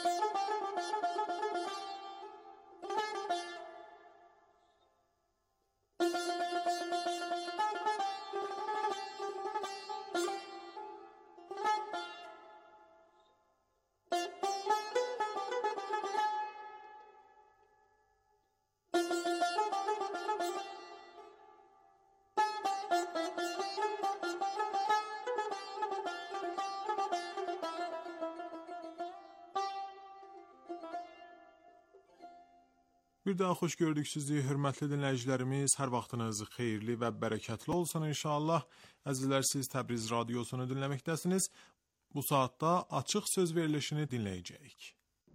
Bir daha xoş gördük sizi, hörmətli dinləyicilərimiz. Hər vaxtınız xeyirli və bərəkətli olsun inşallah. Əzizlər, siz Təbriz radiosunu dinləməkdəsiniz. Bu saatda açıq söz verilişini dinləyəcəyik.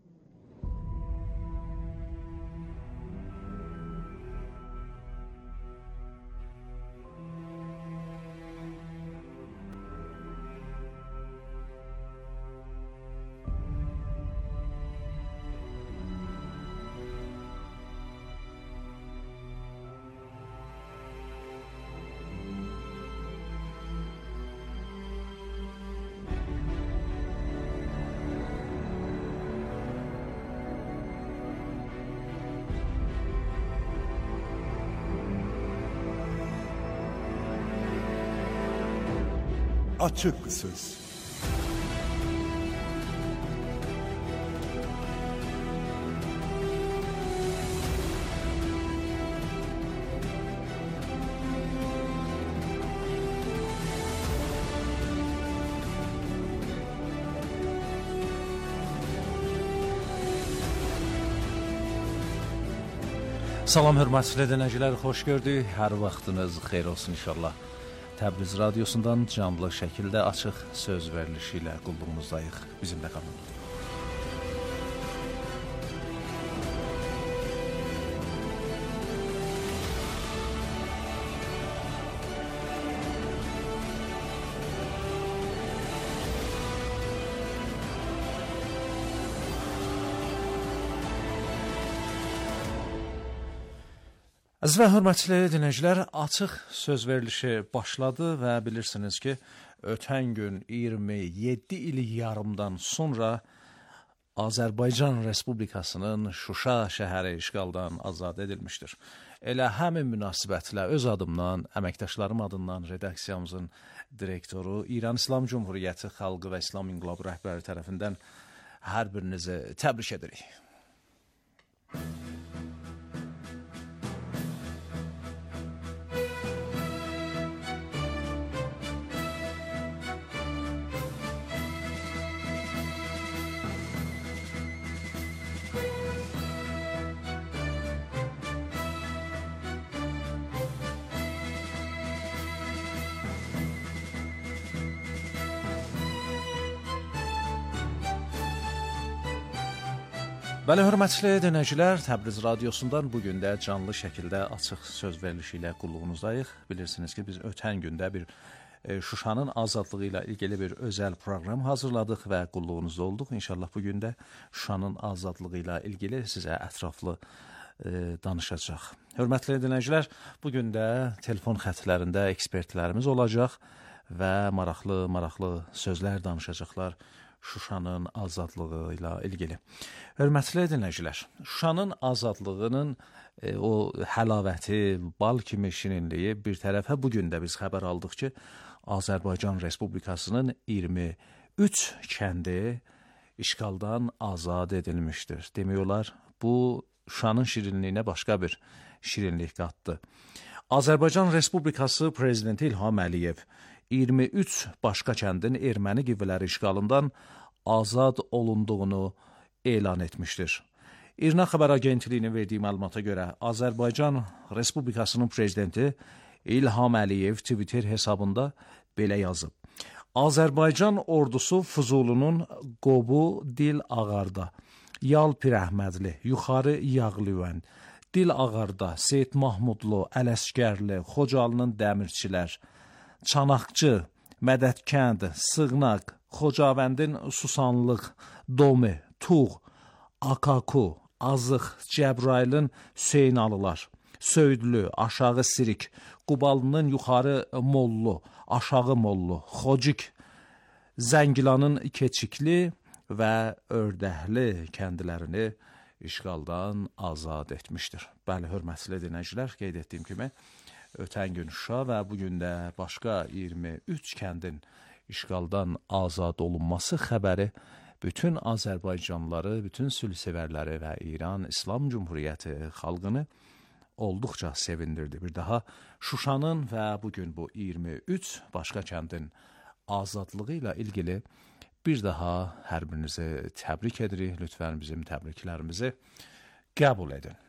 Açık Söz. Salam hörmətli dinləyicilər, xoş gördük. Hər vaxtınız xeyir olsun inşallah. Təbriz radiosundan canlı şəkildə açıq söz verilişi ilə qulluğumuzdayıq. Bizimlə qalın. Əziz və hörmətli dinləyicilər, açıq söz verilişi başladı və bilirsiniz ki, ötən gün iyirmi yeddi il yarımdan sonra Azərbaycan Respublikasının Şuşa şəhəri işğaldan azad edilmişdir. Elə həmin münasibətlə öz adımdan, əməkdaşlarım adından redaksiyamızın direktoru, İran İslam Cumhuriyyəti Xalqı və İslam İnqilabı rəhbəri tərəfindən hər birinizi təbrik edirik. Bəli, hörmətli dinləyicilər, Təbriz radiosundan bugün də canlı şəkildə açıq söz verilişi ilə qulluğunuzdayıq. Bilirsiniz ki, biz ötən gündə bir e, Şuşanın azadlığı ilə ilgili bir özəl proqram hazırladıq və qulluğunuzda olduq. İnşallah bugün də Şuşanın azadlığı ilə ilgili sizə ətraflı e, danışacaq. Hörmətli dinləyicilər, bugün də telefon xətlərində ekspertlərimiz olacaq və maraqlı-maraqlı sözlər danışacaqlar Şuşanın azadlığı ilə ilgili. Hörmətli dinləyicilər, Şuşanın azadlığının e, o həlavæti, bal kimi şirinliyi bir tərəfə bugün də biz xəbər aldıq ki, Azərbaycan Respublikasının iyirmi üç kəndi işğaldan azad edilmişdir. Demək olar, bu Şuşanın şirinliyinə başqa bir şirinlik qatdı. Azərbaycan Respublikası Prezidenti İlham Əliyev iyirmi üç başqa kəndin erməni qüvvələri işğalından azad olunduğunu elan etmişdir. İRNA xəbər agentliyinin verdiyi məlumata görə Azərbaycan Respublikasının prezidenti İlham Əliyev Twitter hesabında belə yazıb. Azərbaycan ordusu Füzulunun Qobu Dil Ağarda, Yal Pirəhmədli, Yuxarı Yağlıvən, Dil Ağarda, Seyid Mahmudlu, Ələsgərli, Xocalının Dəmirçilər, Çanaqçı, Mədədkənd, Sığnaq, Xocavəndin Susanlıq, Domi, Tuğ, Akaku, Azıq, Cəbrailin Hüseynalılar, Söydlü, Aşağı Sirik, Qubalının Yuxarı Mollu, Aşağı Mollu, Xocik, Zəngilanın Keçikli və Ördəhli kəndilərini işğaldan azad etmişdir. Bəli, hörmətli dinləyicilər, qeyd etdiyim kimi, ötən gün Şuşa və bugün də başqa iyirmi üç kəndin işğaldan azad olunması xəbəri bütün Azərbaycanlıları, bütün sülhsevərləri və İran İslam Cumhuriyyəti xalqını olduqca sevindirdi. Bir daha Şuşanın və bugün bu iyirmi üç başqa kəndin azadlığı ilə ilgili bir daha hər birinizi təbrik edirik. Lütfən bizim təbriklərimizi qəbul edin.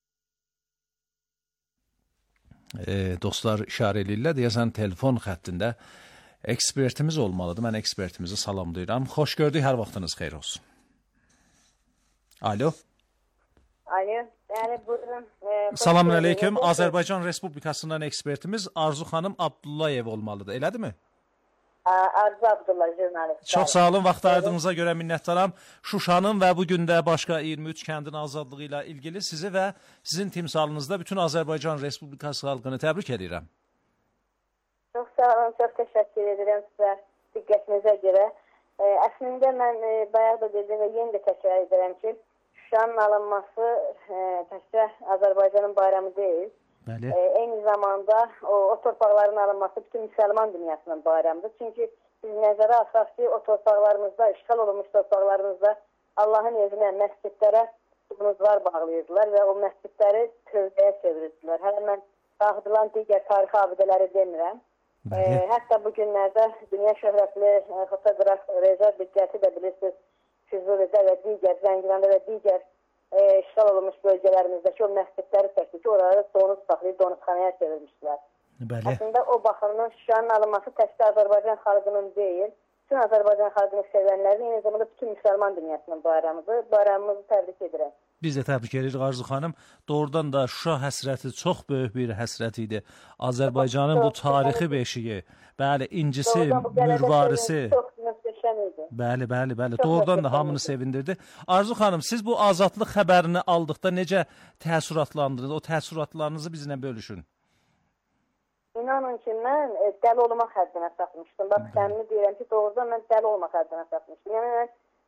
E, dostlar işarə edirlər, deyəsən telefon xəttində ekspertimiz olmalıdır. Mən ekspertimizi salamlayıram. Xoş gördük, hər vaxtınız xeyir olsun. Alo. Alo, bəli, buyurun. E, Salam aleyküm. Azərbaycan Respublikasından ekspertimiz Arzu xanım Abdullayev olmalıdır, elədirmi? Arzu Abdullah, jurnalist. Çox sağ olun, vaxt ayırdığınıza görə minnətdaram. Şuşanın və bugün də başqa iyirmi üç kəndin azadlığı ilə ilgili sizi və sizin timsalınızda bütün Azərbaycan Respublikası xalqını təbrik edirəm. Çox sağ olun, çox təşəkkür edirəm sizə diqqətinizə görə. E, əslində mən e, bayaq da dedim və yenə də təkrar edirəm ki, Şuşanın alınması e, təkcə Azərbaycanın bayramı deyil. E, eyni zamanda o, o torpaqların alınması bütün müsəlman dünyasının bayramıdır. Çünki biz nəzərə alsaq ki, o torpaqlarımızda, işğal olunmuş torpaqlarımızda Allahın evinə, məscidlərə qubnuzlar bağlayırdılar və o məscidləri tövbəyə çevirirdilər. Hələ mən dağıdılan digər tarixi abidələri demirəm. E, hətta bu günlərdə dünya şöhrətli e, fotoqraf Reza Diqqəti də bilirsiniz, Füzulidə və digər, Zəngilanda və digər e, işğal olunmuş bölgələrimіздəki o məscidləri çəkdi ki, oraları donuz saxlayıb donuzxanaya çevirmişdilər. Bəli. Əslində o baxımdan Şuşanın alınması təkcə Azərbaycan xalqının deyil, bütün Azərbaycan xalqını sevənlərin, eyni zamanda bütün müsəlman dünyasının bayramıdır. Bayramımızı təbrik edirəm. Biz də təbrik edirik Arzu xanım. Doğrudan da Şuşa həsrəti çox böyük bir həsrət idi. Azərbaycanın bu tarixi beşiyi, bəli, incisi, mürvarisi. Çox möhtəşəm idi. Bəli, bəli, bəli. Doğrudan da hamını sevindirdi. Arzu xanım, siz bu azadlıq xəbərini aldıqda necə təəssüratlandınız? O təəssüratlarınızı bizlə bölüşün. İnanın ki, mən e, dəli olmaq həddinə çatmışdım. Bax, səmimi deyirəm ki, doğrudan mən dəli olmaq həddinə çatmışdım. Yəni, mən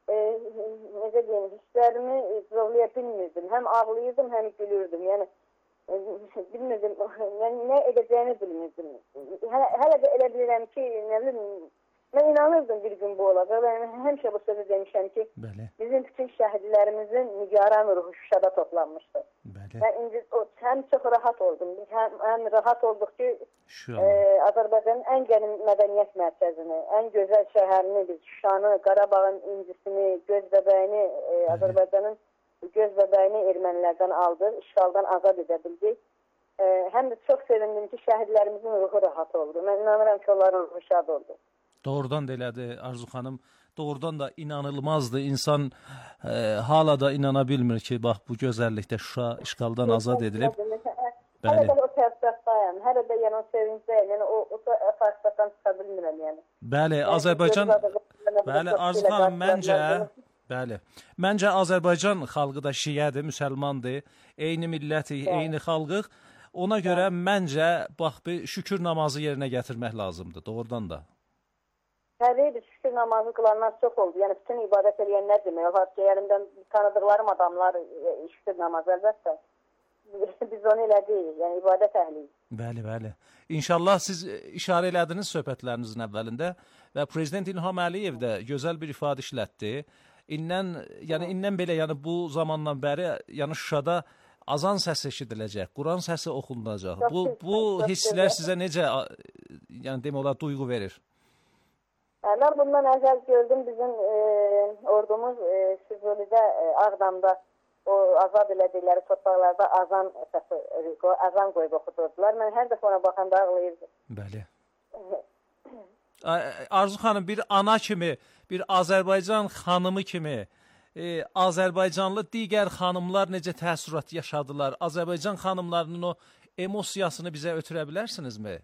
e, necə deyim, hisslərimi zorlaya bilmirdim. Həm ağlayırdım, həm gülürdüm. Yəni e, bilmirdim, yəni nə edəcəyimi bilmirdim. Hələ, hələ də elə bilirəm ki, nə bilim, mən inanırdım bir gün bu olacaq. Yəni, həmişə bu sözü demişəm ki, Bəli. bizim bütün şəhidlərimizin nigaran ruhu Şuşada toplanmışdı. Bəli. Və indi o, həm çox rahat oldum. Biz həm, həm rahat olduq ki, e, Azərbaycanın ən qədim mədəniyyət mərkəzini, ən gözəl şəhərini, biz Şuşanı, Qarabağın incisini, göz bəbəyini, e, Azərbaycanın göz bəbəyini ermənilərdən aldıq, işğaldan azad edə bildik. E, həm də çox sevindim ki, şəhidlərimizin ruhu rahat oldu. Mən inanıram ki, onların ruhu şad oldu. Doğrudan da elədir Arzu xanım. Doğrudan da inanılmazdı. İnsan e, hala da inana bilmir ki, bax bu gözəllikdə Şuşa işğaldan azad edilib. Hələ də o təəssüratdayım. Hələ də yəni o sevincdəyim. Yəni o, o təəssüratdan çıxa bilmirəm yəni. Bəli, Azərbaycan... Bəli, Arzu xanım, məncə... Bəli. Məncə Azərbaycan xalqı da şiədir, müsəlmandır. Eyni milləti, eyni xalqıq. Ona görə məncə bax bir şükür namazı yerinə gətirmək lazımdır. Doğrudan da. Təbii bir şükür namazı qılanlar çox oldu. Yəni bütün ibadət edən nə demək? Hacıyerimdən tanıdıqlarım adamlar şükür namazı əlbəttə. Biz onu elədik. Yəni ibadət əhliyik. Bəli, bəli. İnşallah siz işarə elədiniz söhbətlərinizin əvvəlində və Prezident İlham Əliyev də gözəl bir ifadə işlətdi. İndən, yəni indən belə, yəni bu zamandan bəri, yəni Şuşada azan səsi eşidiləcək, Quran səsi oxunulacaq. Bu bu hisslər sizə necə, yəni demək olar, duyğu verir? Mən bundan əvvəl gördüm, bizim e, ordumuz e, Füzulidə, e, Ağdamda o azad elədikləri torpaqlarda azan səsi, azan qoyub oxudurdular. Mən hər dəfə ona baxanda ağlayırdım. Bəli. Arzu xanım, bir ana kimi, bir Azərbaycan xanımı kimi, e, Azərbaycanlı digər xanımlar necə təəssürat yaşadılar? Azərbaycan xanımlarının o emosiyasını bizə ötürə bilərsinizmi?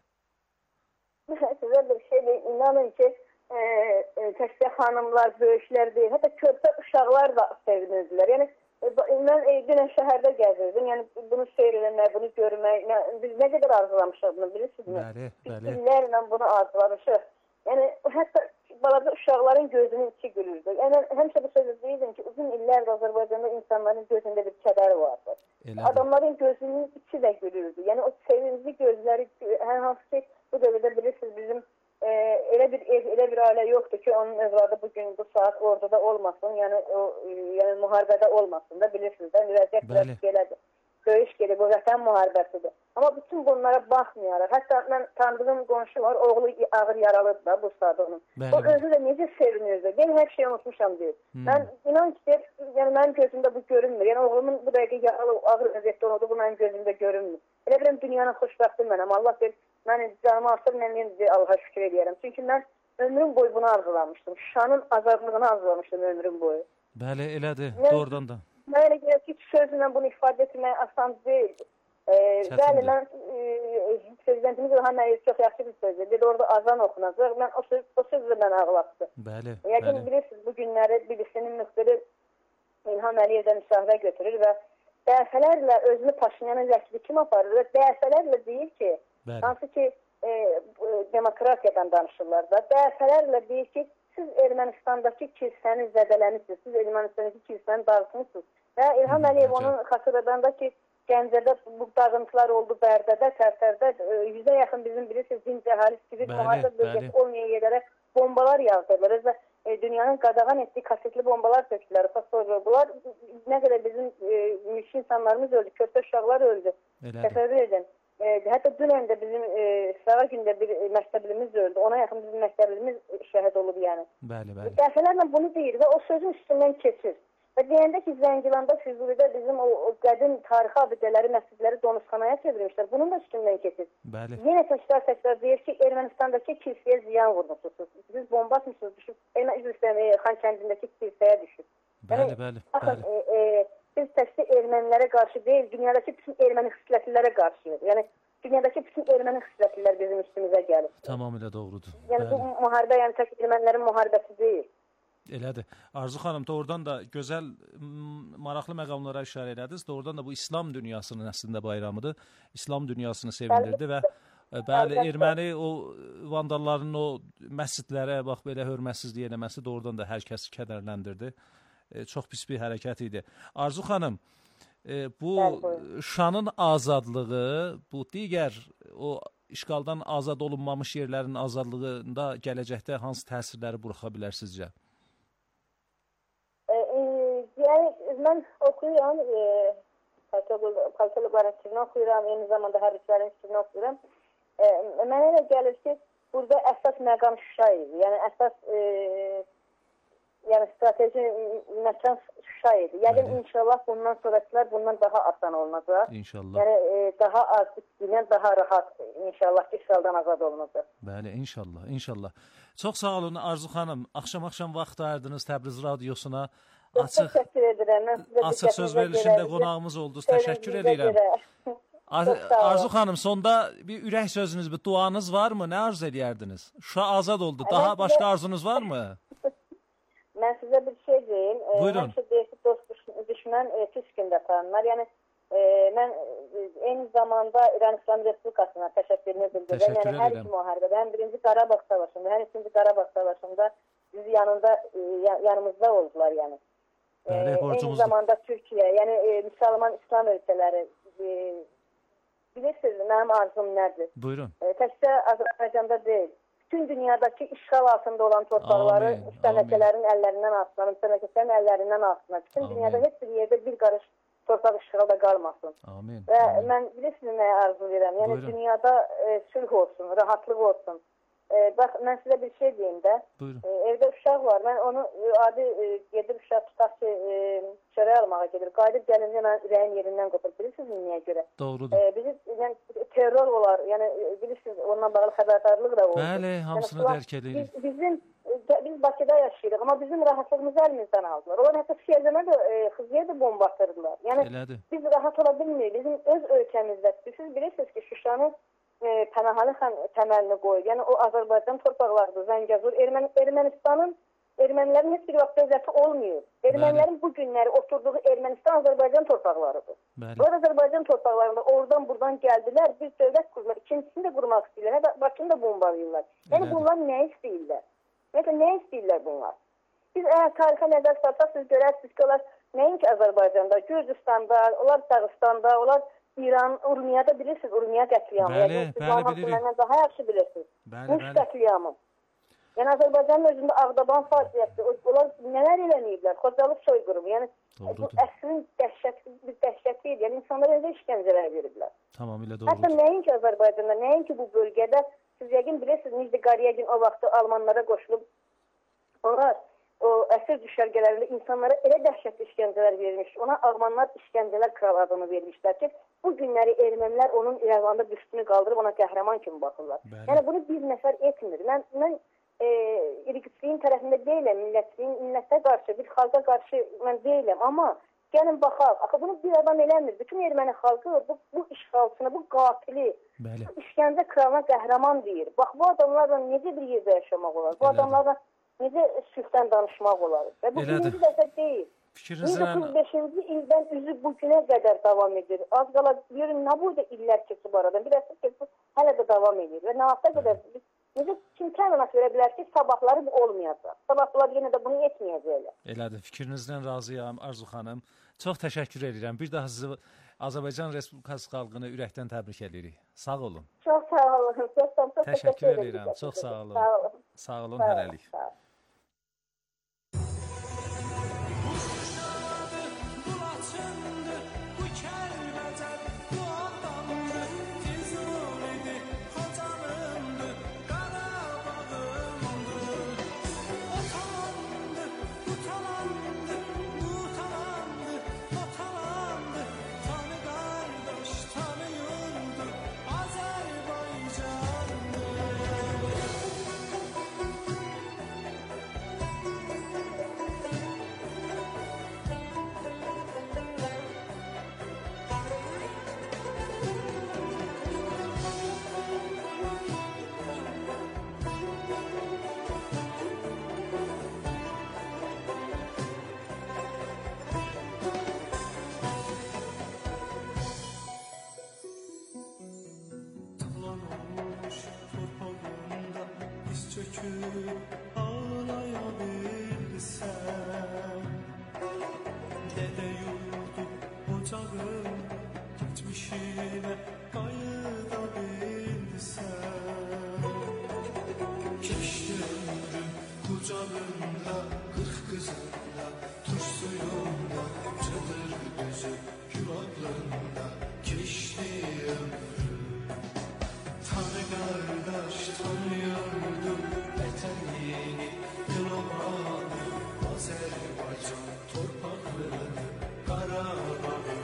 Sizə bir şey deyim, inanın ki, e, e, təkcə xanımlar, böyüklər deyil, hətta körpə uşaqlar da sevinirdilər. Yəni, e, mən e, dünən şəhərdə gəzirdim, yəni bunu seyr eləmək, bunu görmək, nə, biz nə qədər arzulamışıq bunu, bilirsinizmi? Bəli, bəli. Biz illərlə bunu arzulamışıq. Yəni, hətta balaca uşaqların gözünün içi gülürdü. Yəni, həmişə bu sözü deyirdim ki, uzun illərdə Azərbaycanda insanların gözündə bir kədər vardı. Elədir. Adamların gözünün içi də gülürdü. Yəni, o sevincli gözləri, hər hansı ki, bu dövrdə bilirsiniz, bizim e, elə bir ev, elə bir ailə yoxdur ki, onun övladı bugün bu saat orada olmasın, yəni, o, e, yəni müharibədə olmasın da, bilirsiniz də, müvəziyyət biraz belədir. Döyüş gedib, o vətən müharibəsidir. Amma bütün bunlara baxmayaraq, hətta mən tanıdığım qonşu var, oğlu ağır yaralıdır da bu saat onun. Bəli. O özü də necə sevinirdi. Ben hər şeyi unutmuşam deyir. Hmm. Mən inan ki, deyir, yəni mənim gözümdə bu görünmür. Yəni oğlumun bu dəqiqə yaralı, ağır vəziyyətdə oldu, bu mənim gözümdə görünmür. Elə biləm dünyanın xoşbəxti mənəm. Allah deyir, mən canımı artıq mən yenə Allaha şükür edirəm. Çünki mən ömrüm boyu bunu arzulamışdım. Şuşanın azadlığını arzulamışdım ömrüm boyu. Bəli, elədir, yəni, doğrudan da. Mən elə gəlir ki, sözlə bunu ifadə etmək asan deyil. E, bəli, mən e, prezidentimiz İlham Əliyev çox yaxşı bir sözdür. Dedi, orada azan oxunacaq. Mən o, söz, o sözlə mən ağlatdım. Bəli, Yəqin bəli. Bilirsiniz, bu günləri B B C-nin müxbiri İlham Əliyevdən müsahibə götürür və dəfələrlə özünü Paşinyanın vəkili kimi aparır və dəfələrlə deyir ki, bəli. Hansı ki, e, demokratiyadan danışırlar da, dəfələrlə deyir ki, siz Ermənistandakı kilsəni zədələmişsiniz, siz Ermənistandakı kilsəni dağıtmışsınız. Və İlham Əliyev onun xatırladanda ki, Gəncədə bu dağıntılar oldu, Bərdədə, Tərtərdə, yüzə yaxın bizim bilirsiniz, dinc əhali sivil müharibə bölgəsi olmayan yerlərə bombalar yağdırılır və e, dünyanın qadağan etdiyi kasetli bombalar tökdülər, fosforlu. Bunlar nə qədər bizim e, mülki insanlarımız öldü, körpə uşaqlar öldü. Təsəvvür edin. E, hətta dünən də bizim e, sırağa gündə bir e, məktəblimiz öldü. Ona yaxın bizim məktəblimiz şəhid olub yəni. Bəli, bəli. Dəfələrlə bunu deyir və o sözün üstündən keçir. Və deyəndə ki, Zəngilanda, Füzulidə bizim o, o qədim tarixi abidələri, məscidləri donuzxanaya çevirmişlər. Bunun da üstündən keçir. Bəli. Yenə təkrar təkrar deyir ki, Ermənistandakı kilsəyə ziyan vurmuşsunuz. Siz bomba atmışsınız, düşüb, Erməni Xan kəndindəki kilsəyə düşüb. Bəli, yəni, bəli, baxın, bəli. E, e, biz təkcə ermənilərə qarşı deyil, dünyadakı bütün erməni xislətlilərə qarşıyıq. Yəni, dünyadakı bütün erməni xislətlər bizim üstümüzə gəlir. Tamamilə doğrudur. Yəni, bəli. Bu müharibə, yəni tək ermənilərin müharibəsi deyil. Elədir. Arzu xanım, doğrudan da gözəl, maraqlı məqamlara işarə elədiniz. Doğrudan da bu İslam dünyasının əslində bayramıdır. İslam dünyasını sevindirdi və Bəli, erməni o vandalların o məscidlərə bax belə hörmətsizlik eləməsi doğrudan da hər kəsi kədərləndirdi. E, çox pis bir hərəkət idi. Arzu xanım, e, bu Şuşanın azadlığı, bu digər o işğaldan azad olunmamış yerlərin azadlığında gələcəkdə hansı təsirləri buraxa bilər sizcə? E, e, yəni, mən oxuyuram, e, Politoloq araşdırma oxuyuram, eyni zamanda hərbiçilərin fikrini oxuyuram. E, mənə elə gəlir ki, burada əsas məqam Şuşa idi. Yəni, əsas e, yəni, strateji məkan Şuşa idi. Yəni, inşallah bundan sonrakılar bundan daha asan olunacaq. İnşallah. Yəni, e, daha az bitkindən daha rahat inşallah ki, işğaldan azad olunacaq. Bəli, inşallah, inşallah. Çox sağ olun Arzu xanım. Axşam-axşam vaxt ayırdınız Təbriz radiosuna. Açıq, açıq söz verilişində qonağımız oldunuz. Təşəkkür edirəm. Arzu xanım, sonda bir ürək sözünüz, bir duanız varmı? Nə arzu edərdiniz? Şuşa azad oldu. Daha başqa arzunuz varmı? Mən sizə bir şey deyim. Buyurun. Həmişə deyir ki, dost düşmən pis gündə tanınlar. Yəni, e, mən eyni zamanda İran İslam Respublikasına təşəkkürünü bildirəm. Təşəkkür yəni, hər iki müharibədə, həm birinci Qarabağ Savaşında, həm ikinci Qarabağ Savaşında biz yanında, e, yanımızda oldular, yəni. Bəli, e, eyni zamanda Türkiyə, yəni e, müsəlman İslam ölkələri, e, bilirsiniz, mənim arzum nədir? Buyurun. E, təkcə Azərbaycanda deyil, bütün dünyadakı işğal altında olan torpaqları müstəmləkələrin əllərindən alsınlar, müstəmləkələrin əllərindən alsınlar. Bütün amin. Dünyada heç bir yerdə bir qarış torpaq işğalda qalmasın. Amin. Və amin. mən bilirsiniz nəyə arzu verirəm? Yəni Buyurun. dünyada e, sülh olsun, rahatlıq olsun. E, bax, mən sizə bir şey deyim də. E, evdə uşaq var. Mən onu e, adi e, gedir uşaq tutaq ki, e, çörək almağa gedir. Qayıdıb gəlincə mən ürəyim yerindən qopur. Bilirsiniz niyə görə? Doğrudur. E, bizi, yəni, terror olar. Yəni, bilirsiniz, ondan bağlı xəbərdarlıq da olur. Bəli, hamısını yəni, dərk edirik. Biz, bizim, biz Bakıda yaşayırıq, amma bizim rahatlığımızı əlimizdən aldılar. Onlar hətta Şiyəzəmə də, e, Xızıya da bomba atırdılar. Yəni, elədir. Biz rahat ola bilmirik. Bizim öz ölkəmizdə, siz bilirsiniz ki, Şuşanın E, Pənahəli xan təməlini qoyur. Yəni o Azərbaycan torpaqlarıdır, Zəngəzur. Erməni, Ermənistanın, ermənilərin heç bir vaxt dövləti olmuyor. Ermənilərin bu günləri oturduğu Ermənistan Azərbaycan torpaqlarıdır. Onlar Azərbaycan torpaqlarında oradan buradan gəldilər, bir dövlət qurdular. İkincisini də qurmaq istəyirlər, hə, Bakını da bombalayırlar. Yəni bunlar nə istəyirlər? Mesela nə istəyirlər bunlar? Biz əgər tarixə nəzər salsaq, siz görərsiniz ki, onlar nəinki Azərbaycanda, Gürcüstanda, onlar Dağıstanda, onlar İran, Urmiyada bilirsiniz, Urmiya qətliamı. Bəli, yəni, bəli, bilirik. Daha yaxşı bilirsiniz. Muş qətliamı. Yəni, Azərbaycanın özündə Ağdaban faciəsi, onlar nələr eləməyiblər, Xocalı soyqırımı. Yəni, doğrudur. Bu əslin dəhşəti, bir dəhşəti idi. Yəni, insanlar özə işgəncələr veriblər. Tamamilə doğrudur. Hətta nəinki Azərbaycanda, nəinki bu bölgədə, siz yəqin bilirsiniz, Necdi Qariyagin o vaxtı Almanlara qoşulub, onlar o əsir düşərgələrində insanlara elə dəhşətli işgəncələr verilmiş, ona Almanlar işgəncələr kralı adını vermişlər ki, bu günləri ermənilər onun İrəvanda büstünü qaldırıb ona qəhrəman kimi baxırlar. Bəli. Yəni bunu bir nəfər etmir. Mən, mən e, irqçiliyin tərəfində deyiləm, millətçiliyin, millətə qarşı, bir xalqa qarşı mən deyiləm, amma gəlin baxaq, axı bunu bir adam eləmir. Bütün erməni xalqı bu, bu işğalçını, bu qatili, Bəli. bu işgəncə kralına qəhrəman deyir. Bax, bu adamlarla necə bir yerdə yaşamaq olar? Bu Elədir. adamlarla necə sülhdən danışmaq olar? Və bu birinci dəfə deyil. min doqquz yüz beşinci ildən üzü bugünə qədər davam edir. Az qala görün, nə boyda illər keçib aradan. Bir əsas keçib, hələ də davam edir. Və nə vaxta qədər biz, necə kim təminat verə bilər ki, sabahları bu olmayacaq. Sabahlar yenə də bunu etməyəcəklər. Elədir, fikrinizdən razıyam Arzu xanım. Çox təşəkkür edirəm. Bir daha sizi Azərbaycan Respublikası xalqını ürəkdən təbrik edirik. Sağ olun. Çox sağ olun. Çox, çox, çox təşəkkür edirəm. Çox sağ olun. Sağ olun, sağ olun hələlik. Sağ olun. döküp ağlayabilsem, dede yurdu ocağında geçmişine kayıdabilsem, keşke ömrüm kucağında kırk kızında, tuş suyunda, çadır düzü yuvaklığında, keşke ömrüm. Tanrı kardeş tanıyordum eteğini, Yılomanı, Azerbaycan torpaklarını, Karabağ'ı.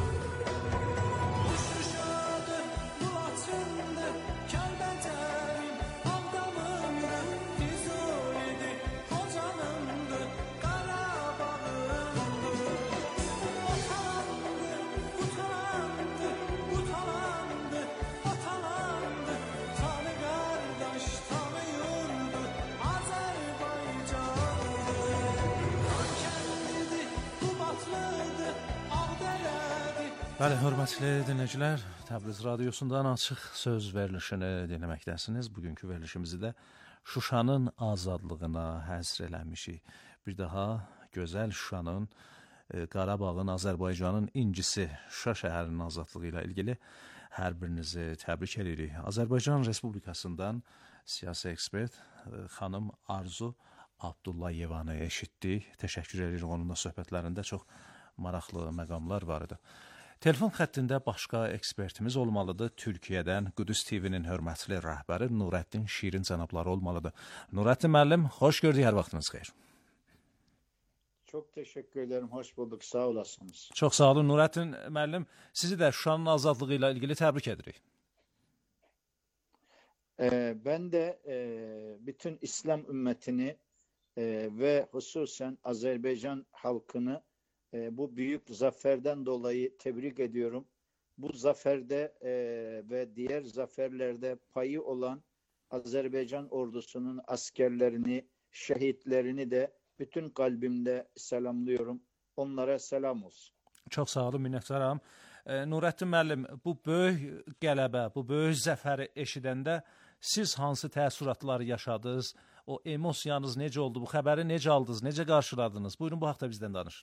Bu Şuşadır, bu Laçındır, Kəlbəcərin Ağdamındır, Füzulidir, Xocanındır, Qarabağındır. Otalandır, utalandır, utalandır, atalandır, tanı qardaş tanıyırdı, Azərbaycandır. Xan kəndidir, Qubadlıdır, Ağdərədir. Bəli, hörmətli dinləyicilər, Təbriz radiosundan açıq söz verilişini dinləməkdəsiniz. Bugünkü verilişimizi də Şuşanın azadlığına həsr eləmişik. Bir daha gözəl Şuşanın, e, Qarabağın, Azərbaycanın incisi Şuşa şəhərinin azadlığı ilə ilgili hər birinizi təbrik edirik. Azərbaycan Respublikasından siyasi ekspert e, xanım Arzu Abdullayevanı eşitdik. Təşəkkür edirik, onun da söhbətlərində çox maraqlı məqamlar var idi. Telefon xəttində başqa ekspertimiz olmalıdır. Türkiyədən Qudüs T V-nin hörmətli rəhbəri Nurəddin Şirin cənabları olmalıdır. Nurəddin müəllim, xoş gördük, hər vaxtınız xeyir. Çok teşekkür ederim. Hoş bulduk. Sağ olasınız. Çox sağ olun Nurəddin müəllim. Sizi də Şuşanın azadlığı ilə ilgili təbrik edirik. Ee, ben de e, bütün İslam ümmetini e, ve hususen Azerbaycan halkını e, bu büyük zaferden dolayı tebrik ediyorum. Bu zaferde e, ve diğer zaferlerde payı olan Azerbaycan ordusunun askerlerini, şehitlerini de bütün kalbimde selamlıyorum. Onlara selam olsun. Çox sağ olun, minnətdaram. E, Nurəddin müəllim, bu böyük qələbə, bu böyük zəfəri eşidəndə siz hansı təəssüratlar yaşadınız? O emosiyanız necə oldu? Bu xəbəri necə aldınız? Necə qarşıladınız? Buyurun bu haqda bizdən danışın.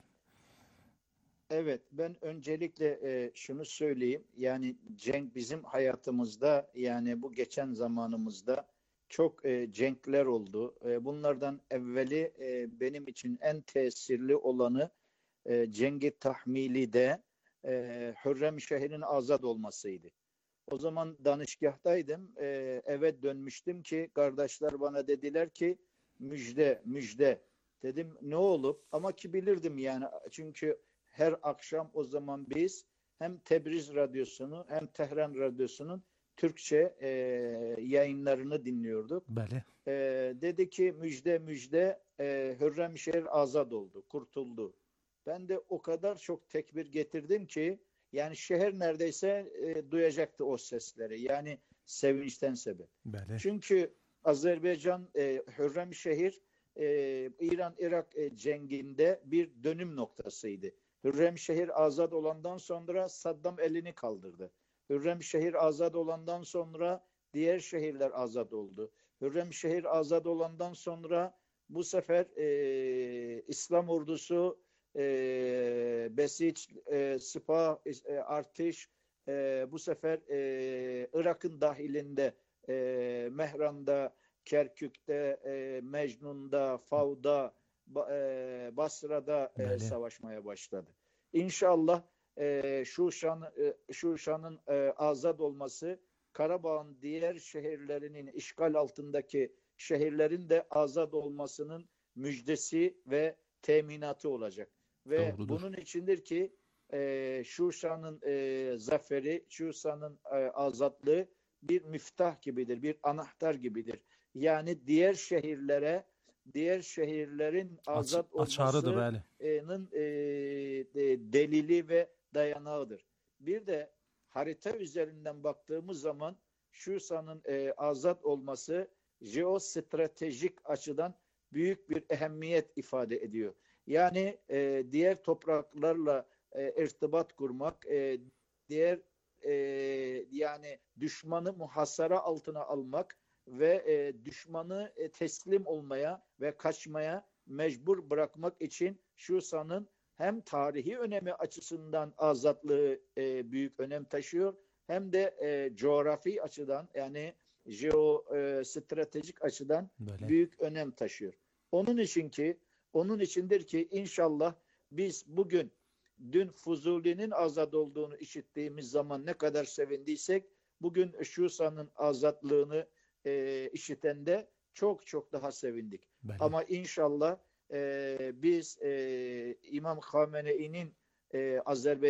Evet, ben öncelikle e, şunu söyleyeyim. Yani cenk bizim hayatımızda, yani bu geçen zamanımızda çok e, cenkler oldu. E, bunlardan evveli e, benim için en tesirli olanı e, Cengi Tahmili'de e, Hürremşehir'in azad olmasıydı. O zaman danışgahtaydım. E, eve dönmüştüm ki kardeşler bana dediler ki müjde, müjde. Dedim ne olup? Ama ki bilirdim yani. Çünkü her akşam o zaman biz hem Tebriz Radyosu'nu hem Tehran Radyosu'nun Türkçe e, yayınlarını dinliyorduk. Bəli. E, dedi ki müjde müjde e, Hürremşehir azad oldu, kurtuldu. Ben de o kadar çok tekbir getirdim ki yani şehir neredeyse e, duyacaktı o sesleri. Yani sevinçten sebep. Bəli. Çünkü Azerbaycan e, Hürremşehir e, İran-Irak e, cenginde bir dönüm noktasıydı. Hürremşehir azad olandan sonra Saddam elini kaldırdı. Hürremşehir azad olandan sonra diğer şehirler azad oldu. Hürremşehir azad olandan sonra bu sefer e, İslam ordusu, e, Besiç, e, Sipah, e, Artış e, bu sefer e, Irak'ın dahilinde e, Mehran'da, Kerkük'te, e, Mecnun'da, Fav'da, e, Basra'da e, savaşmaya başladı. İnşallah e, Şuşan, e, Şuşan'ın e, azad olması Karabağ'ın diğer şehirlerinin işgal altındaki şehirlerin de azad olmasının müjdesi ve teminatı olacak. Ve Doğrudur. bunun içindir ki e, Şuşan'ın e, zaferi, Şuşan'ın e, azadlığı bir miftah gibidir, bir anahtar gibidir. Yani diğer şehirlere, diğer şehirlerin azad olmasının e, e, delili ve dayanağıdır. Bir de harita üzerinden baktığımız zaman Şuşa'nın e, azad olması jeostratejik açıdan büyük bir ehemmiyet ifade ediyor. Yani e, diğer topraklarla e, irtibat kurmak, e, diğer e, yani düşmanı muhasara altına almak ve e, düşmanı e, teslim olmaya ve kaçmaya mecbur bırakmak için Şuşa'nın hem tarihi önemi açısından azatlığı e, büyük önem taşıyor, hem de e, coğrafi açıdan, yani jeostratejik açıdan Böyle. büyük önem taşıyor. Onun için ki, onun içindir ki inşallah biz bugün, dün Fuzuli'nin azat olduğunu işittiğimiz zaman ne kadar sevindiysek, bugün Şuşa'nın azatlığını e, işitende çok çok daha sevindik. Böyle. Ama inşallah e, biz e, İmam Hamenei'nin e, Azerbaycan